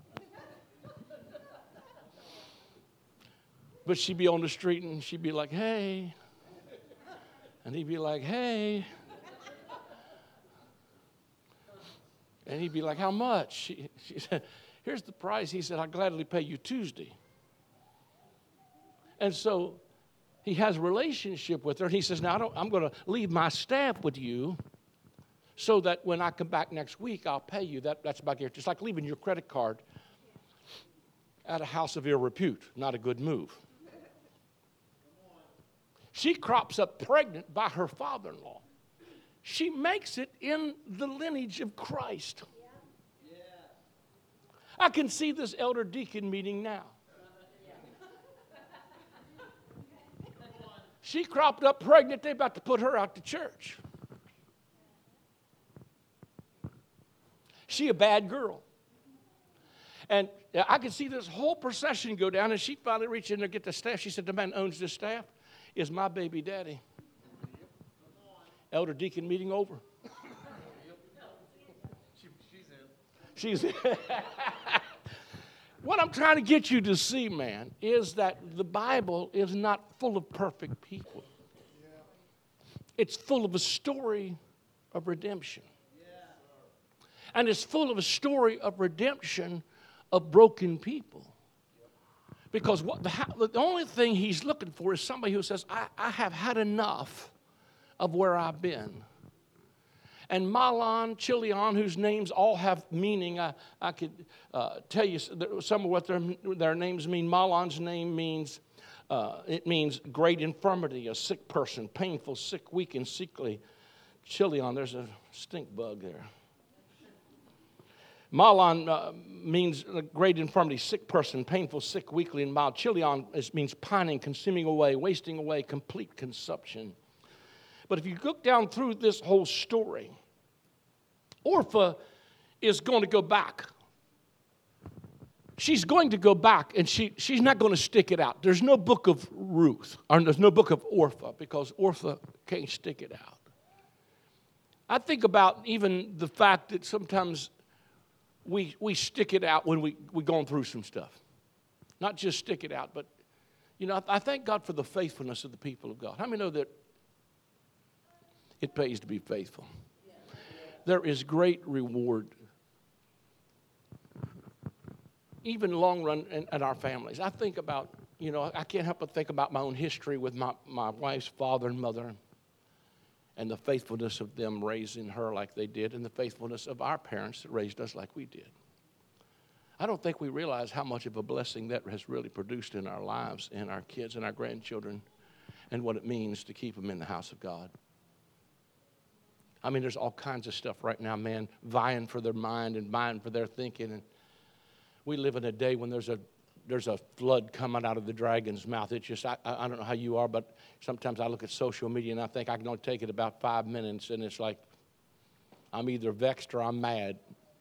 But she'd be on the street and she'd be like, hey. And he'd be like, hey. And he'd be like, how much? She, she said, here's the price. He said, I'll gladly pay you Tuesday. And so he has a relationship with her. And he says, now I don't, I'm going to leave my staff with you, so that when I come back next week, I'll pay you. That, that's about guarantee. It's like leaving your credit card at a house of ill repute. Not a good move. She crops up pregnant by her father-in-law. She makes it in the lineage of Christ. I can see this elder deacon meeting now. She cropped up pregnant. They're about to put her out to church. She a bad girl. And I could see this whole procession go down, and she finally reached in there to get the staff. She said, the man who owns this staff is my baby daddy. Elder deacon meeting over. She's in. What I'm trying to get you to see, man, is that the Bible is not full of perfect people. It's full of a story of redemption. And it's full of a story of redemption of broken people. Because what the, the only thing he's looking for is somebody who says, I, I have had enough of where I've been. And Mahlon, Chilion, whose names all have meaning, I, I could uh, tell you some of what their, their names mean. Mahlon's name means, uh, it means great infirmity, a sick person, painful, sick, weak, and sickly. Chilion, there's a stink bug there. Mahlon uh, means a great infirmity, sick person, painful, sick, weakly, and mild. Chilion is, means pining, consuming away, wasting away, complete consumption. But if you look down through this whole story, Orpah is going to go back. She's going to go back, and she, she's not going to stick it out. There's no book of Ruth, or there's no book of Orpah, because Orpah can't stick it out. I think about even the fact that sometimes we we stick it out when we, we're going through some stuff. Not just stick it out, but, you know, I, I thank God for the faithfulness of the people of God. How many know that it pays to be faithful? There is great reward, even long run in, in our families. I think about, you know, I can't help but think about my own history with my, my wife's father and mother, and the faithfulness of them raising her like they did, and the faithfulness of our parents that raised us like we did. I don't think we realize how much of a blessing that has really produced in our lives and our kids and our grandchildren, and what it means to keep them in the house of God. I mean, there's all kinds of stuff right now, man, vying for their mind and vying for their thinking. And we live in a day when there's a there's a flood coming out of the dragon's mouth. It's just, I, I don't know how you are, but sometimes I look at social media and I think I can only take it about five minutes, and it's like I'm either vexed or I'm mad.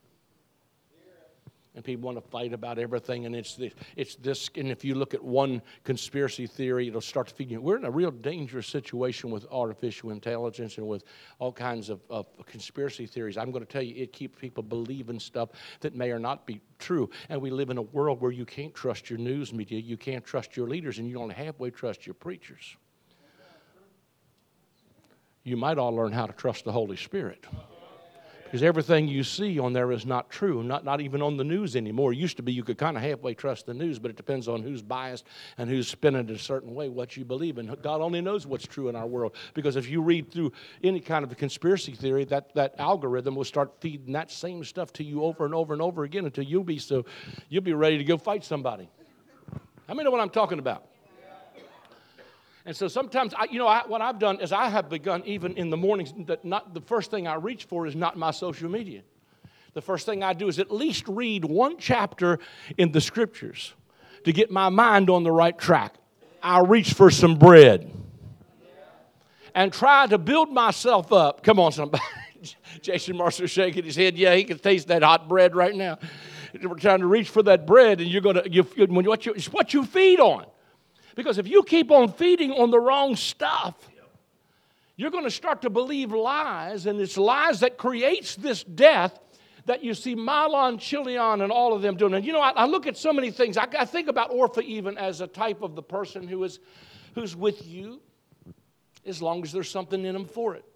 And people want to fight about everything, and it's this, it's this. And if you look at one conspiracy theory, it'll start to feed you. We're in a real dangerous situation with artificial intelligence and with all kinds of, of conspiracy theories. I'm going to tell you, it keeps people believing stuff that may or not be true. And we live in a world where you can't trust your news media, you can't trust your leaders, and you don't halfway trust your preachers. You might all learn how to trust the Holy Spirit. Because everything you see on there is not true, not, not even on the news anymore. It used to be you could kind of halfway trust the news, but it depends on who's biased and who's spinning it a certain way, what you believe in. God only knows what's true in our world. Because if you read through any kind of a conspiracy theory, that, that algorithm will start feeding that same stuff to you over and over and over again until you'll be so you'll be ready to go fight somebody. How many know what I'm talking about? And so sometimes, I, you know, I, what I've done is I have begun even in the mornings that not the first thing I reach for is not my social media. The first thing I do is at least read one chapter in the Scriptures to get my mind on the right track. I reach for some bread and try to build myself up. Come on, somebody. Jason Marshall shaking his head. Yeah, he can taste that hot bread right now. We're trying to reach for that bread, and you're going to, you, when what you, it's what you feed on. Because if you keep on feeding on the wrong stuff, you're going to start to believe lies, and it's lies that creates this death that you see Mahlon, Chilion, and all of them doing. And you know, I, I look at so many things. I, I think about Orpah even as a type of the person who is, who's with you as long as there's something in them for it.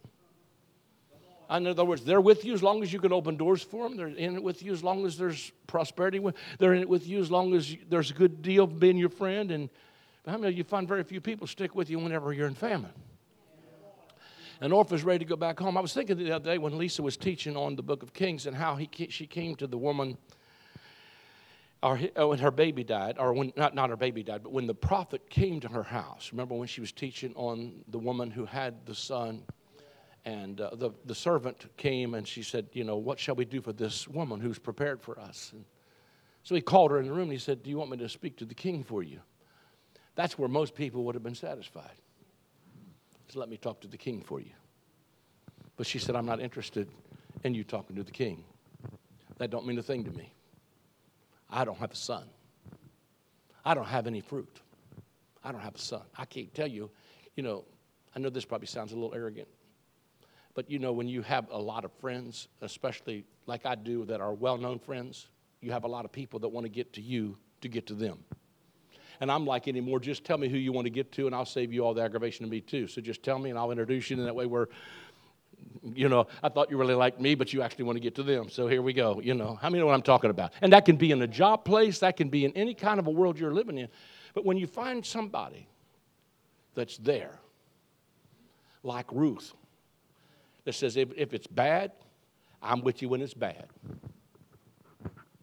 In other words, they're with you as long as you can open doors for them. They're in it with you as long as there's prosperity. They're in it with you as long as there's a good deal of being your friend. And how many of you find very few people stick with you whenever you're in famine? And Orpah's ready to go back home. I was thinking the other day when Lisa was teaching on the book of Kings and how he she came to the woman, or when her baby died, or when not, not her baby died, but when the prophet came to her house. Remember when she was teaching on the woman who had the son, and uh, the, the servant came and she said, you know, what shall we do for this woman who's prepared for us? And so he called her in the room and he said, do you want me to speak to the king for you? That's where most people would have been satisfied. So let me talk to the king for you. But she said, I'm not interested in you talking to the king. That don't mean a thing to me. I don't have a son. I don't have any fruit. I don't have a son. I can't tell you, you know, I know this probably sounds a little arrogant, but you know, when you have a lot of friends, especially like I do that are well-known friends, you have a lot of people that want to get to you to get to them. And I'm like anymore, just tell me who you want to get to, and I'll save you all the aggravation of me too. So just tell me, and I'll introduce you, and that way we're, you know, I thought you really liked me, but you actually want to get to them. So here we go, you know. How many know what I'm talking about? And that can be in a job place. That can be in any kind of a world you're living in. But when you find somebody that's there, like Ruth, that says, if, if it's bad, I'm with you when it's bad.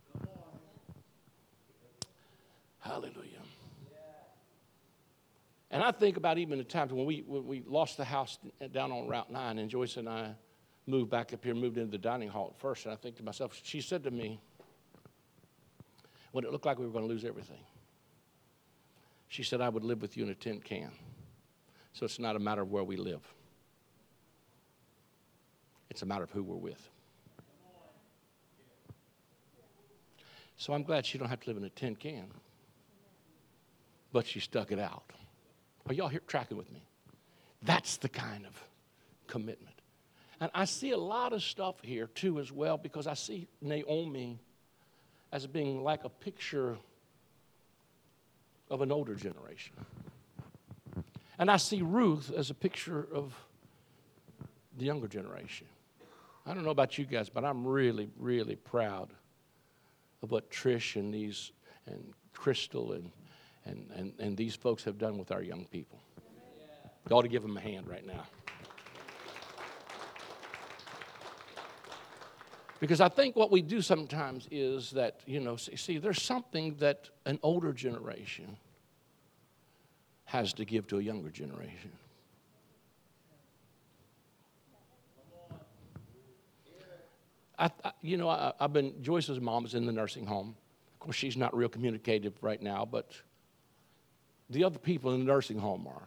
Hallelujah. And I think about even the times when we when we lost the house down on Route nine, and Joyce and I moved back up here, moved into the dining hall at first, and I think to myself, she said to me, when it looked like we were going to lose everything, she said, I would live with you in a tin can. So it's not a matter of where we live. It's a matter of who we're with. So I'm glad she don't have to live in a tin can. But she stuck it out. Are y'all here tracking with me? That's the kind of commitment. And I see a lot of stuff here too as well, because I see Naomi as being like a picture of an older generation. And I see Ruth as a picture of the younger generation. I don't know about you guys, but I'm really, really proud of what Trish and these and Crystal and and, and, and these folks have done with our young people. You ought to give them a hand right now. Because I think what we do sometimes is that, you know, see, see, there's something that an older generation has to give to a younger generation. I, I, you know, I, I've been, Joyce's mom is in the nursing home. Of course, she's not real communicative right now, but the other people in the nursing home are.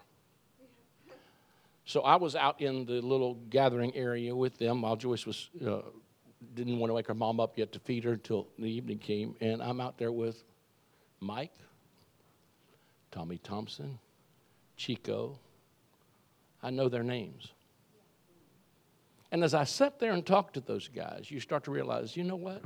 So I was out in the little gathering area with them while Joyce was uh, didn't want to wake her mom up yet to feed her until the evening came, and I'm out there with Mike, Tommy Thompson, Chico. I know their names. And as I sat there and talked to those guys, you start to realize, you know what?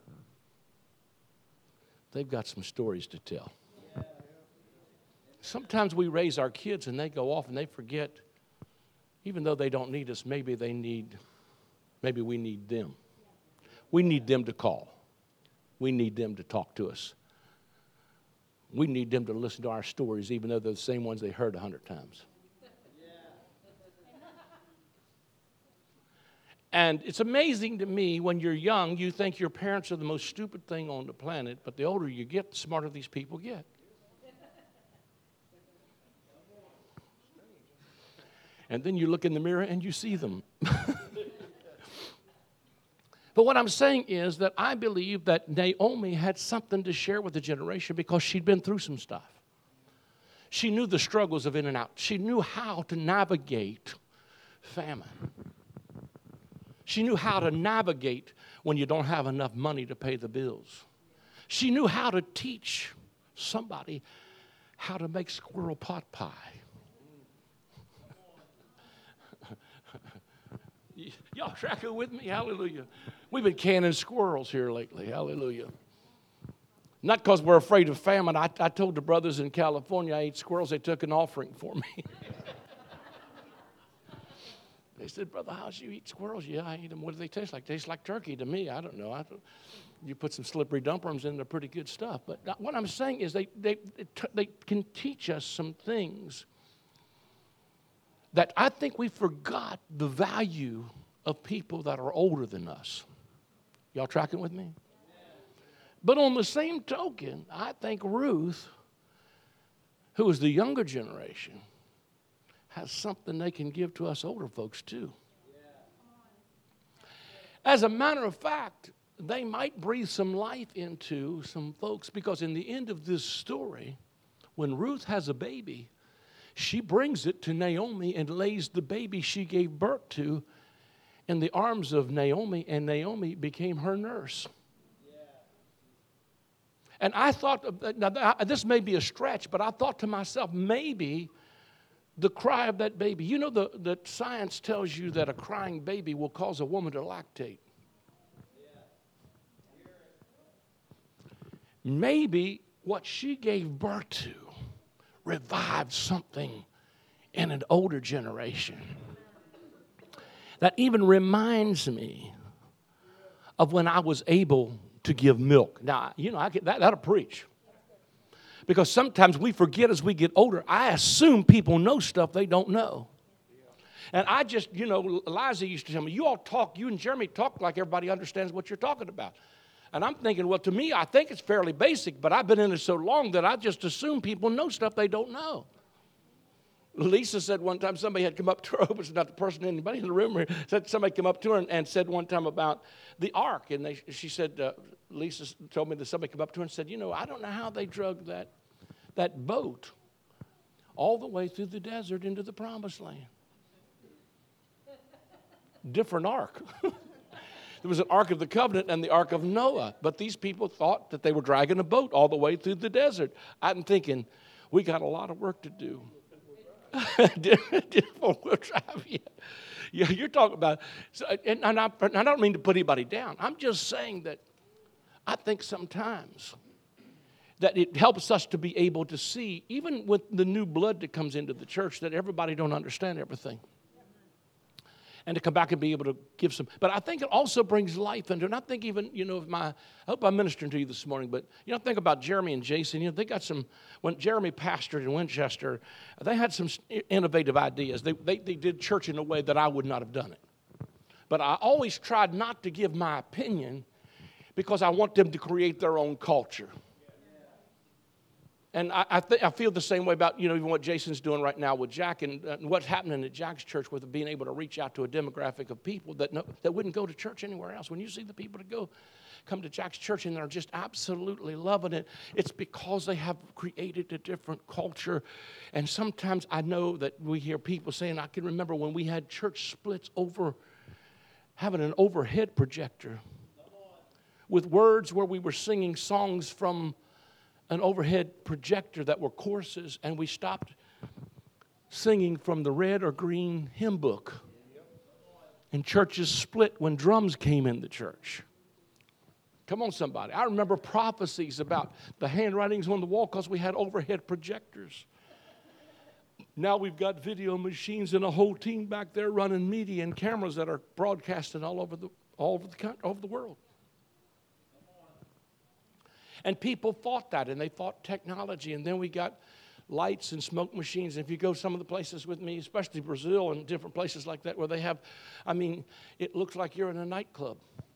They've got some stories to tell. Sometimes we raise our kids and they go off and they forget, even though they don't need us, maybe they need, maybe we need them. We need them to call. We need them to talk to us. We need them to listen to our stories, even though they're the same ones they heard a hundred times. And it's amazing to me, when you're young, you think your parents are the most stupid thing on the planet, but the older you get, the smarter these people get. And then you look in the mirror and you see them. But what I'm saying is that I believe that Naomi had something to share with the generation because she'd been through some stuff. She knew the struggles of in and out. She knew how to navigate famine. She knew how to navigate when you don't have enough money to pay the bills. She knew how to teach somebody how to make squirrel pot pie. Y'all tracking with me? Hallelujah. We've been canning squirrels here lately. Hallelujah. Not because we're afraid of famine. I, I told the brothers in California I ate squirrels. They took an offering for me. They said, Brother House, you eat squirrels? Yeah, I eat them. What do they taste like? They taste like turkey to me. I don't know. I don't, you put some slippery dumplings in, they're pretty good stuff. But what I'm saying is they, they, they can teach us some things that I think we forgot the value of people that are older than us. Y'all tracking with me? But on the same token, I think Ruth, who is the younger generation, has something they can give to us older folks too. As a matter of fact, they might breathe some life into some folks, because in the end of this story, when Ruth has a baby, she brings it to Naomi and lays the baby she gave birth to in the arms of Naomi, and Naomi became her nurse. And I thought, now this may be a stretch, but I thought to myself, maybe the cry of that baby, you know the, the science tells you that a crying baby will cause a woman to lactate. Maybe what she gave birth to revived something in an older generation that even reminds me of when I was able to give milk. Now, you know, I get that, that'll preach. Because sometimes we forget as we get older. I assume people know stuff they don't know. And I just, you know, Eliza used to tell me, you all talk, you and Jeremy talk like everybody understands what you're talking about. And I'm thinking, well, to me, I think it's fairly basic, but I've been in it so long that I just assume people know stuff they don't know. Lisa said one time somebody had come up to her, I hope it's not the person, anybody in the room here, said somebody came up to her and, and said one time about the ark. And they, she said, uh, Lisa told me that somebody came up to her and said, you know, I don't know how they drug that, that boat all the way through the desert into the promised land. Different ark. There was an Ark of the Covenant and the Ark of Noah. But these people thought that they were dragging a boat all the way through the desert. I'm thinking, we got a lot of work to do. Four-wheel drive, yeah. yeah. You're talking about, and I, and I don't mean to put anybody down. I'm just saying that I think sometimes that it helps us to be able to see, even with the new blood that comes into the church, that everybody don't understand everything. And to come back and be able to give some. But I think it also brings life into it. And I think even, you know, if my, I hope I'm ministering to you this morning, but, you know, think about Jeremy and Jason. You know, they got some, when Jeremy pastored in Winchester, they had some innovative ideas. They, they, they did church in a way that I would not have done it. But I always tried not to give my opinion because I want them to create their own culture. And I, I, th- I feel the same way about, you know, even what Jason's doing right now with Jack and, uh, and what's happening at Jack's church with being able to reach out to a demographic of people that no, that wouldn't go to church anywhere else. When you see the people that go come to Jack's church and they're just absolutely loving it, it's because they have created a different culture. And sometimes I know that we hear people saying, I can remember when we had church splits over having an overhead projector with words where we were singing songs from an overhead projector that were courses, and we stopped singing from the red or green hymn book. And churches split when drums came in the church. Come on, somebody. I remember prophecies about the handwritings on the wall because we had overhead projectors. Now we've got video machines and a whole team back there running media and cameras that are broadcasting all over the all over the country, all over the world. And people fought that, and they fought technology. And then we got lights and smoke machines. And if you go some of the places with me, especially Brazil and different places like that, where they have, I mean, it looks like you're in a nightclub.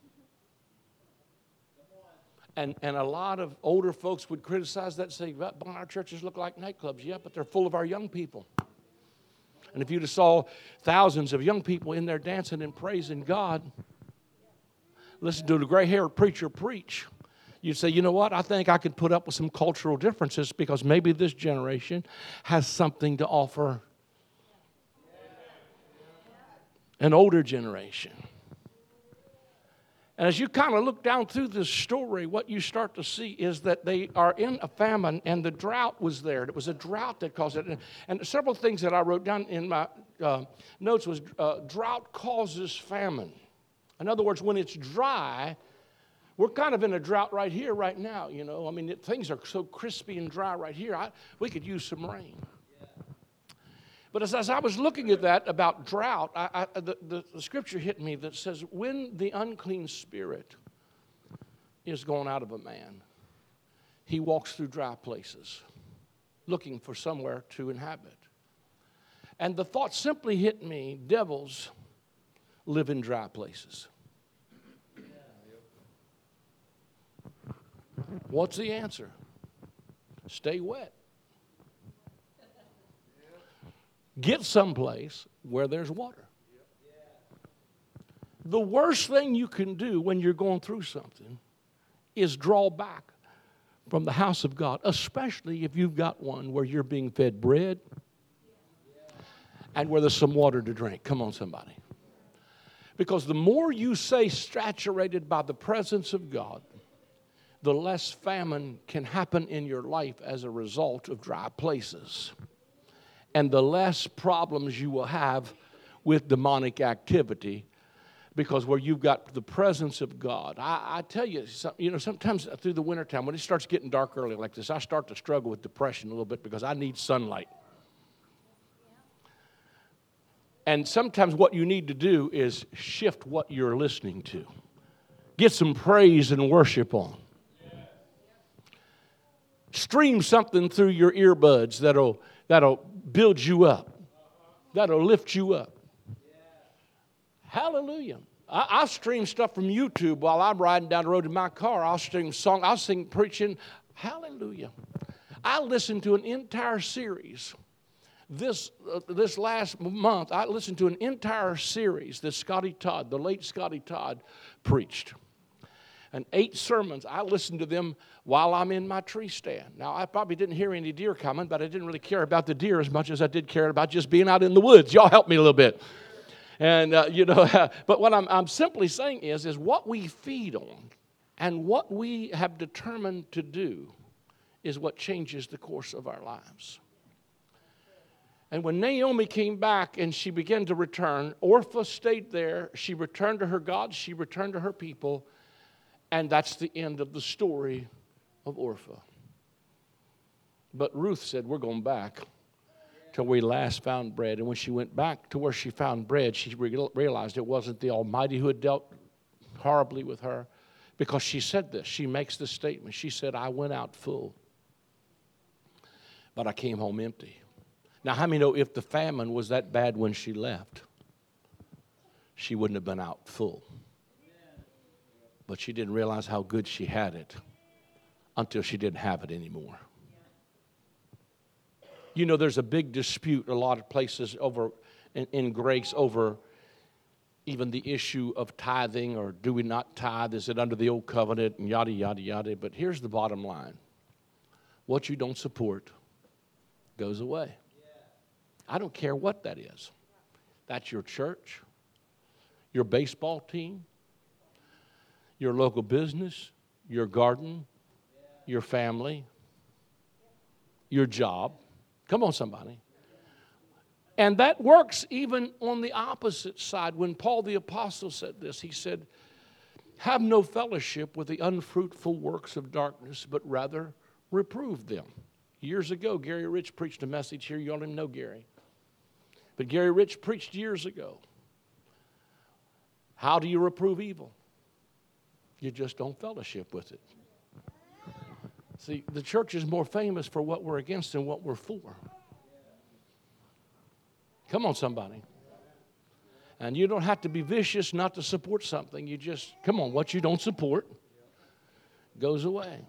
And and a lot of older folks would criticize that and say, well, our churches look like nightclubs. Yeah, but they're full of our young people. And if you'd have saw thousands of young people in there dancing and praising God, listen to the gray-haired preacher preach, you'd say, you know what, I think I could put up with some cultural differences because maybe this generation has something to offer an older generation. And as you kind of look down through this story, what you start to see is that they are in a famine, and the drought was there. It was a drought that caused it. And, and several things that I wrote down in my uh, notes was uh, drought causes famine. In other words, when it's dry, we're kind of in a drought right here, right now, you know. I mean, it, things are so crispy and dry right here. I, we could use some rain. But as, as I was looking at that about drought, I, I, the, the, the scripture hit me that says, when the unclean spirit is gone out of a man, he walks through dry places, looking for somewhere to inhabit. And the thought simply hit me, devils live in dry places. What's the answer? Stay wet. Get someplace where there's water. The worst thing you can do when you're going through something is draw back from the house of God, especially if you've got one where you're being fed bread and where there's some water to drink. Come on, somebody. Because the more you stay saturated by the presence of God, the less famine can happen in your life as a result of dry places. And the less problems you will have with demonic activity, because where you've got the presence of God. I, I tell you, you know, sometimes through the wintertime, when it starts getting dark early like this, I start to struggle with depression a little bit because I need sunlight. And sometimes what you need to do is shift what you're listening to. Get some praise and worship on. Stream something through your earbuds that'll that'll build you up, that'll lift you up. Hallelujah. I, I stream stuff from YouTube while I'm riding down the road in my car. I'll stream song, I'll sing preaching. Hallelujah. I listened to an entire series this uh, this last month, I listened to an entire series that Scotty Todd, the late Scotty Todd, preached. And eight sermons, I listened to them while I'm in my tree stand. Now, I probably didn't hear any deer coming, but I didn't really care about the deer as much as I did care about just being out in the woods. Y'all help me a little bit. And, uh, you know, but what I'm, I'm simply saying is, is what we feed on and what we have determined to do is what changes the course of our lives. And when Naomi came back and she began to return, Orpah stayed there. She returned to her gods. She returned to her people. And that's the end of the story of Orpah. But Ruth said, we're going back till we last found bread. And when she went back to where she found bread, she realized it wasn't the Almighty who had dealt horribly with her. Because she said this. She makes this statement. She said, I went out full, but I came home empty. Now, how many know if the famine was that bad when she left, she wouldn't have been out full? But she didn't realize how good she had it until she didn't have it anymore. You know, there's a big dispute a lot of places over in, in grace over even the issue of tithing, or do we not tithe? Is it under the old covenant, and yada, yada, yada. But here's the bottom line. What you don't support goes away. I don't care what that is. That's your church, your baseball team, your local business, your garden, your family, your job. Come on, somebody. And that works even on the opposite side. When Paul the Apostle said this, he said, have no fellowship with the unfruitful works of darkness, but rather reprove them. Years ago, Gary Rich preached a message here. You all didn't know Gary. But Gary Rich preached years ago. How do you reprove evil? You just don't fellowship with it. See, the church is more famous for what we're against than what we're for. Come on, somebody. And you don't have to be vicious not to support something. You just, come on, what you don't support goes away.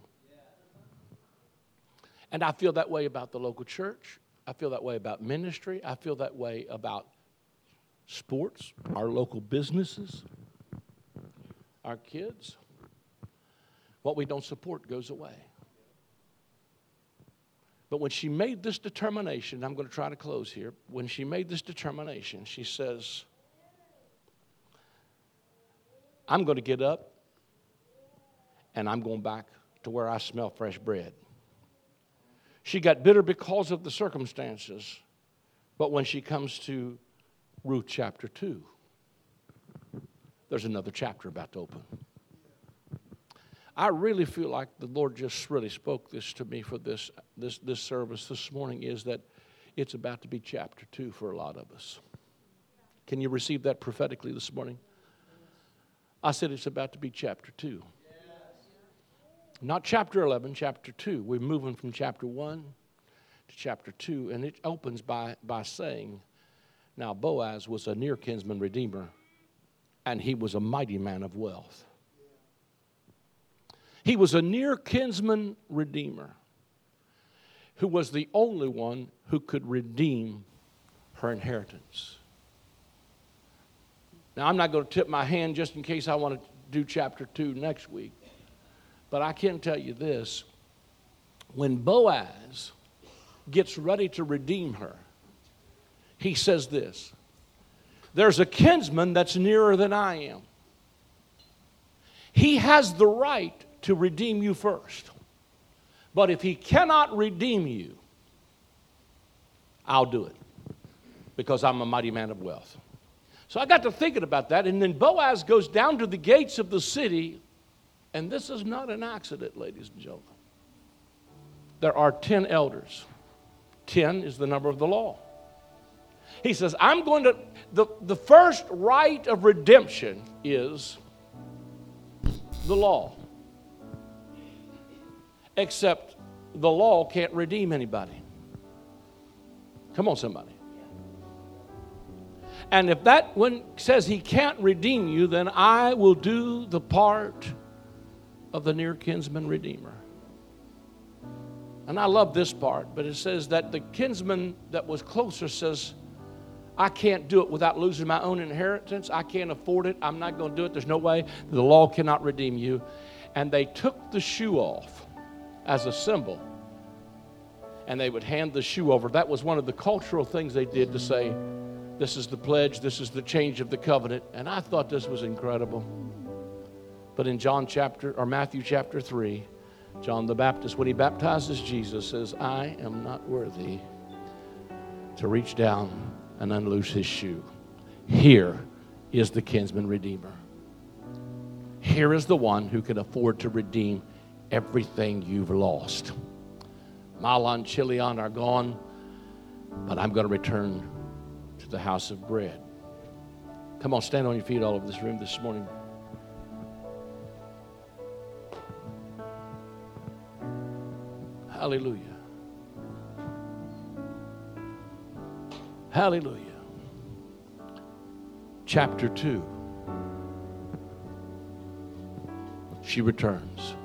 And I feel that way about the local church. I feel that way about ministry. I feel that way about sports, our local businesses, our kids. What we don't support goes away. But when she made this determination, I'm going to try to close here. When she made this determination, she says, I'm going to get up and I'm going back to where I smell fresh bread. She got bitter because of the circumstances. But when she comes to Ruth chapter two, there's another chapter about to open. I really feel like the Lord just really spoke this to me for this, this, this service this morning, is that it's about to be chapter two for a lot of us. Can you receive that prophetically this morning? I said it's about to be chapter two. Not chapter eleven, chapter two. We're moving from chapter one to chapter two, and it opens by, by saying, now Boaz was a near kinsman redeemer, and he was a mighty man of wealth. He was a near kinsman redeemer who was the only one who could redeem her inheritance. Now, I'm not going to tip my hand just in case I want to do chapter two next week. But I can tell you this. When Boaz gets ready to redeem her, he says this. There's a kinsman that's nearer than I am. He has the right to redeem you first. But if he cannot redeem you, I'll do it. Because I'm a mighty man of wealth. So I got to thinking about that. And then Boaz goes down to the gates of the city. And this is not an accident, ladies and gentlemen. There are ten elders. Ten is the number of the law. He says, I'm going to, the, the first right of redemption is the law. Except the law can't redeem anybody. Come on, somebody. And if that one says he can't redeem you, then I will do the part of the near kinsman redeemer. And I love this part, but it says that the kinsman that was closer says, I can't do it without losing my own inheritance. I can't afford it. I'm not going to do it. There's no way. The law cannot redeem you. And they took the shoe off as a symbol, and they would hand the shoe over. That was one of the cultural things they did to say, this is the pledge, this is the change of the covenant. And I thought this was incredible. But in John chapter, or Matthew chapter three, John the Baptist, when he baptizes Jesus, says, I am not worthy to reach down and unloose his shoe. Here is the kinsman redeemer. Here is the one who can afford to redeem everything you've lost. Mahlon, Chilion are gone, but I'm going to return to the house of bread. Come on, stand on your feet all over this room this morning. Hallelujah. Hallelujah. Chapter two. She returns.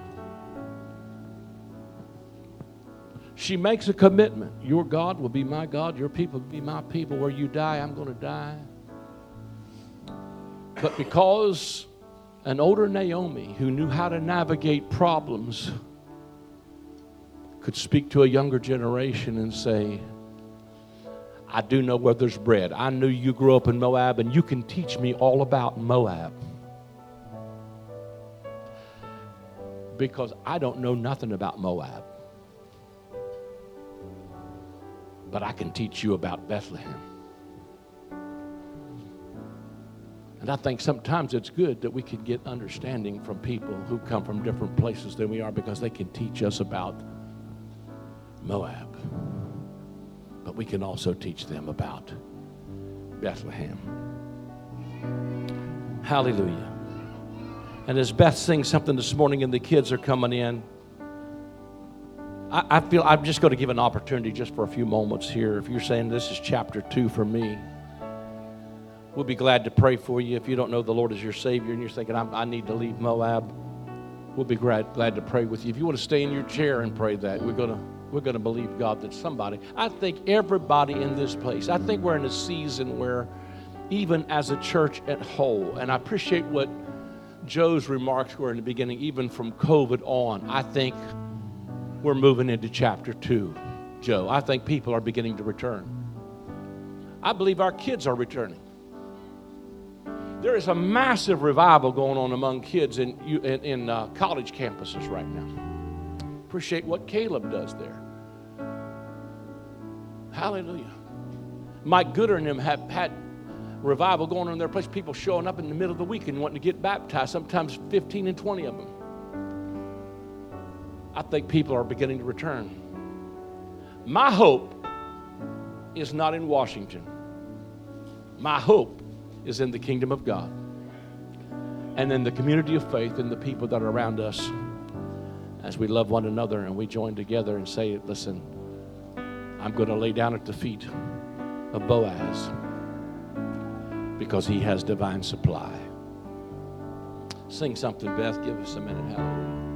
She makes a commitment. Your God will be my God. Your people will be my people. Where you die, I'm going to die. But because an older Naomi who knew how to navigate problems could speak to a younger generation and say, I do know where there's bread. I knew you grew up in Moab, and you can teach me all about Moab. Because I don't know nothing about Moab. But I can teach you about Bethlehem. And I think sometimes it's good that we can get understanding from people who come from different places than we are, because they can teach us about Moab. But we can also teach them about Bethlehem. Hallelujah. And as Beth sings something this morning and the kids are coming in, I, I feel I'm just going to give an opportunity just for a few moments here. If you're saying this is chapter two for me, we'll be glad to pray for you. If you don't know the Lord as your Savior and you're thinking, I, I need to leave Moab, we'll be glad, glad to pray with you. If you want to stay in your chair and pray that, we're going to we're going to believe God that somebody, I think everybody in this place, I think we're in a season where even as a church at whole, and I appreciate what Joe's remarks were in the beginning, even from COVID on, I think we're moving into chapter two, Joe. I think people are beginning to return. I believe our kids are returning. There is a massive revival going on among kids in, in, in uh, college campuses right now. Appreciate what Caleb does there. Hallelujah. Mike Gooder and them have had revival going on in their place. People showing up in the middle of the week and wanting to get baptized, sometimes fifteen and twenty of them. I think people are beginning to return. My hope is not in Washington. My hope is in the kingdom of God and in the community of faith and the people that are around us, as we love one another and we join together and say, listen, I'm going to lay down at the feet of Boaz because he has divine supply. Sing something, Beth. Give us a minute. Hallelujah.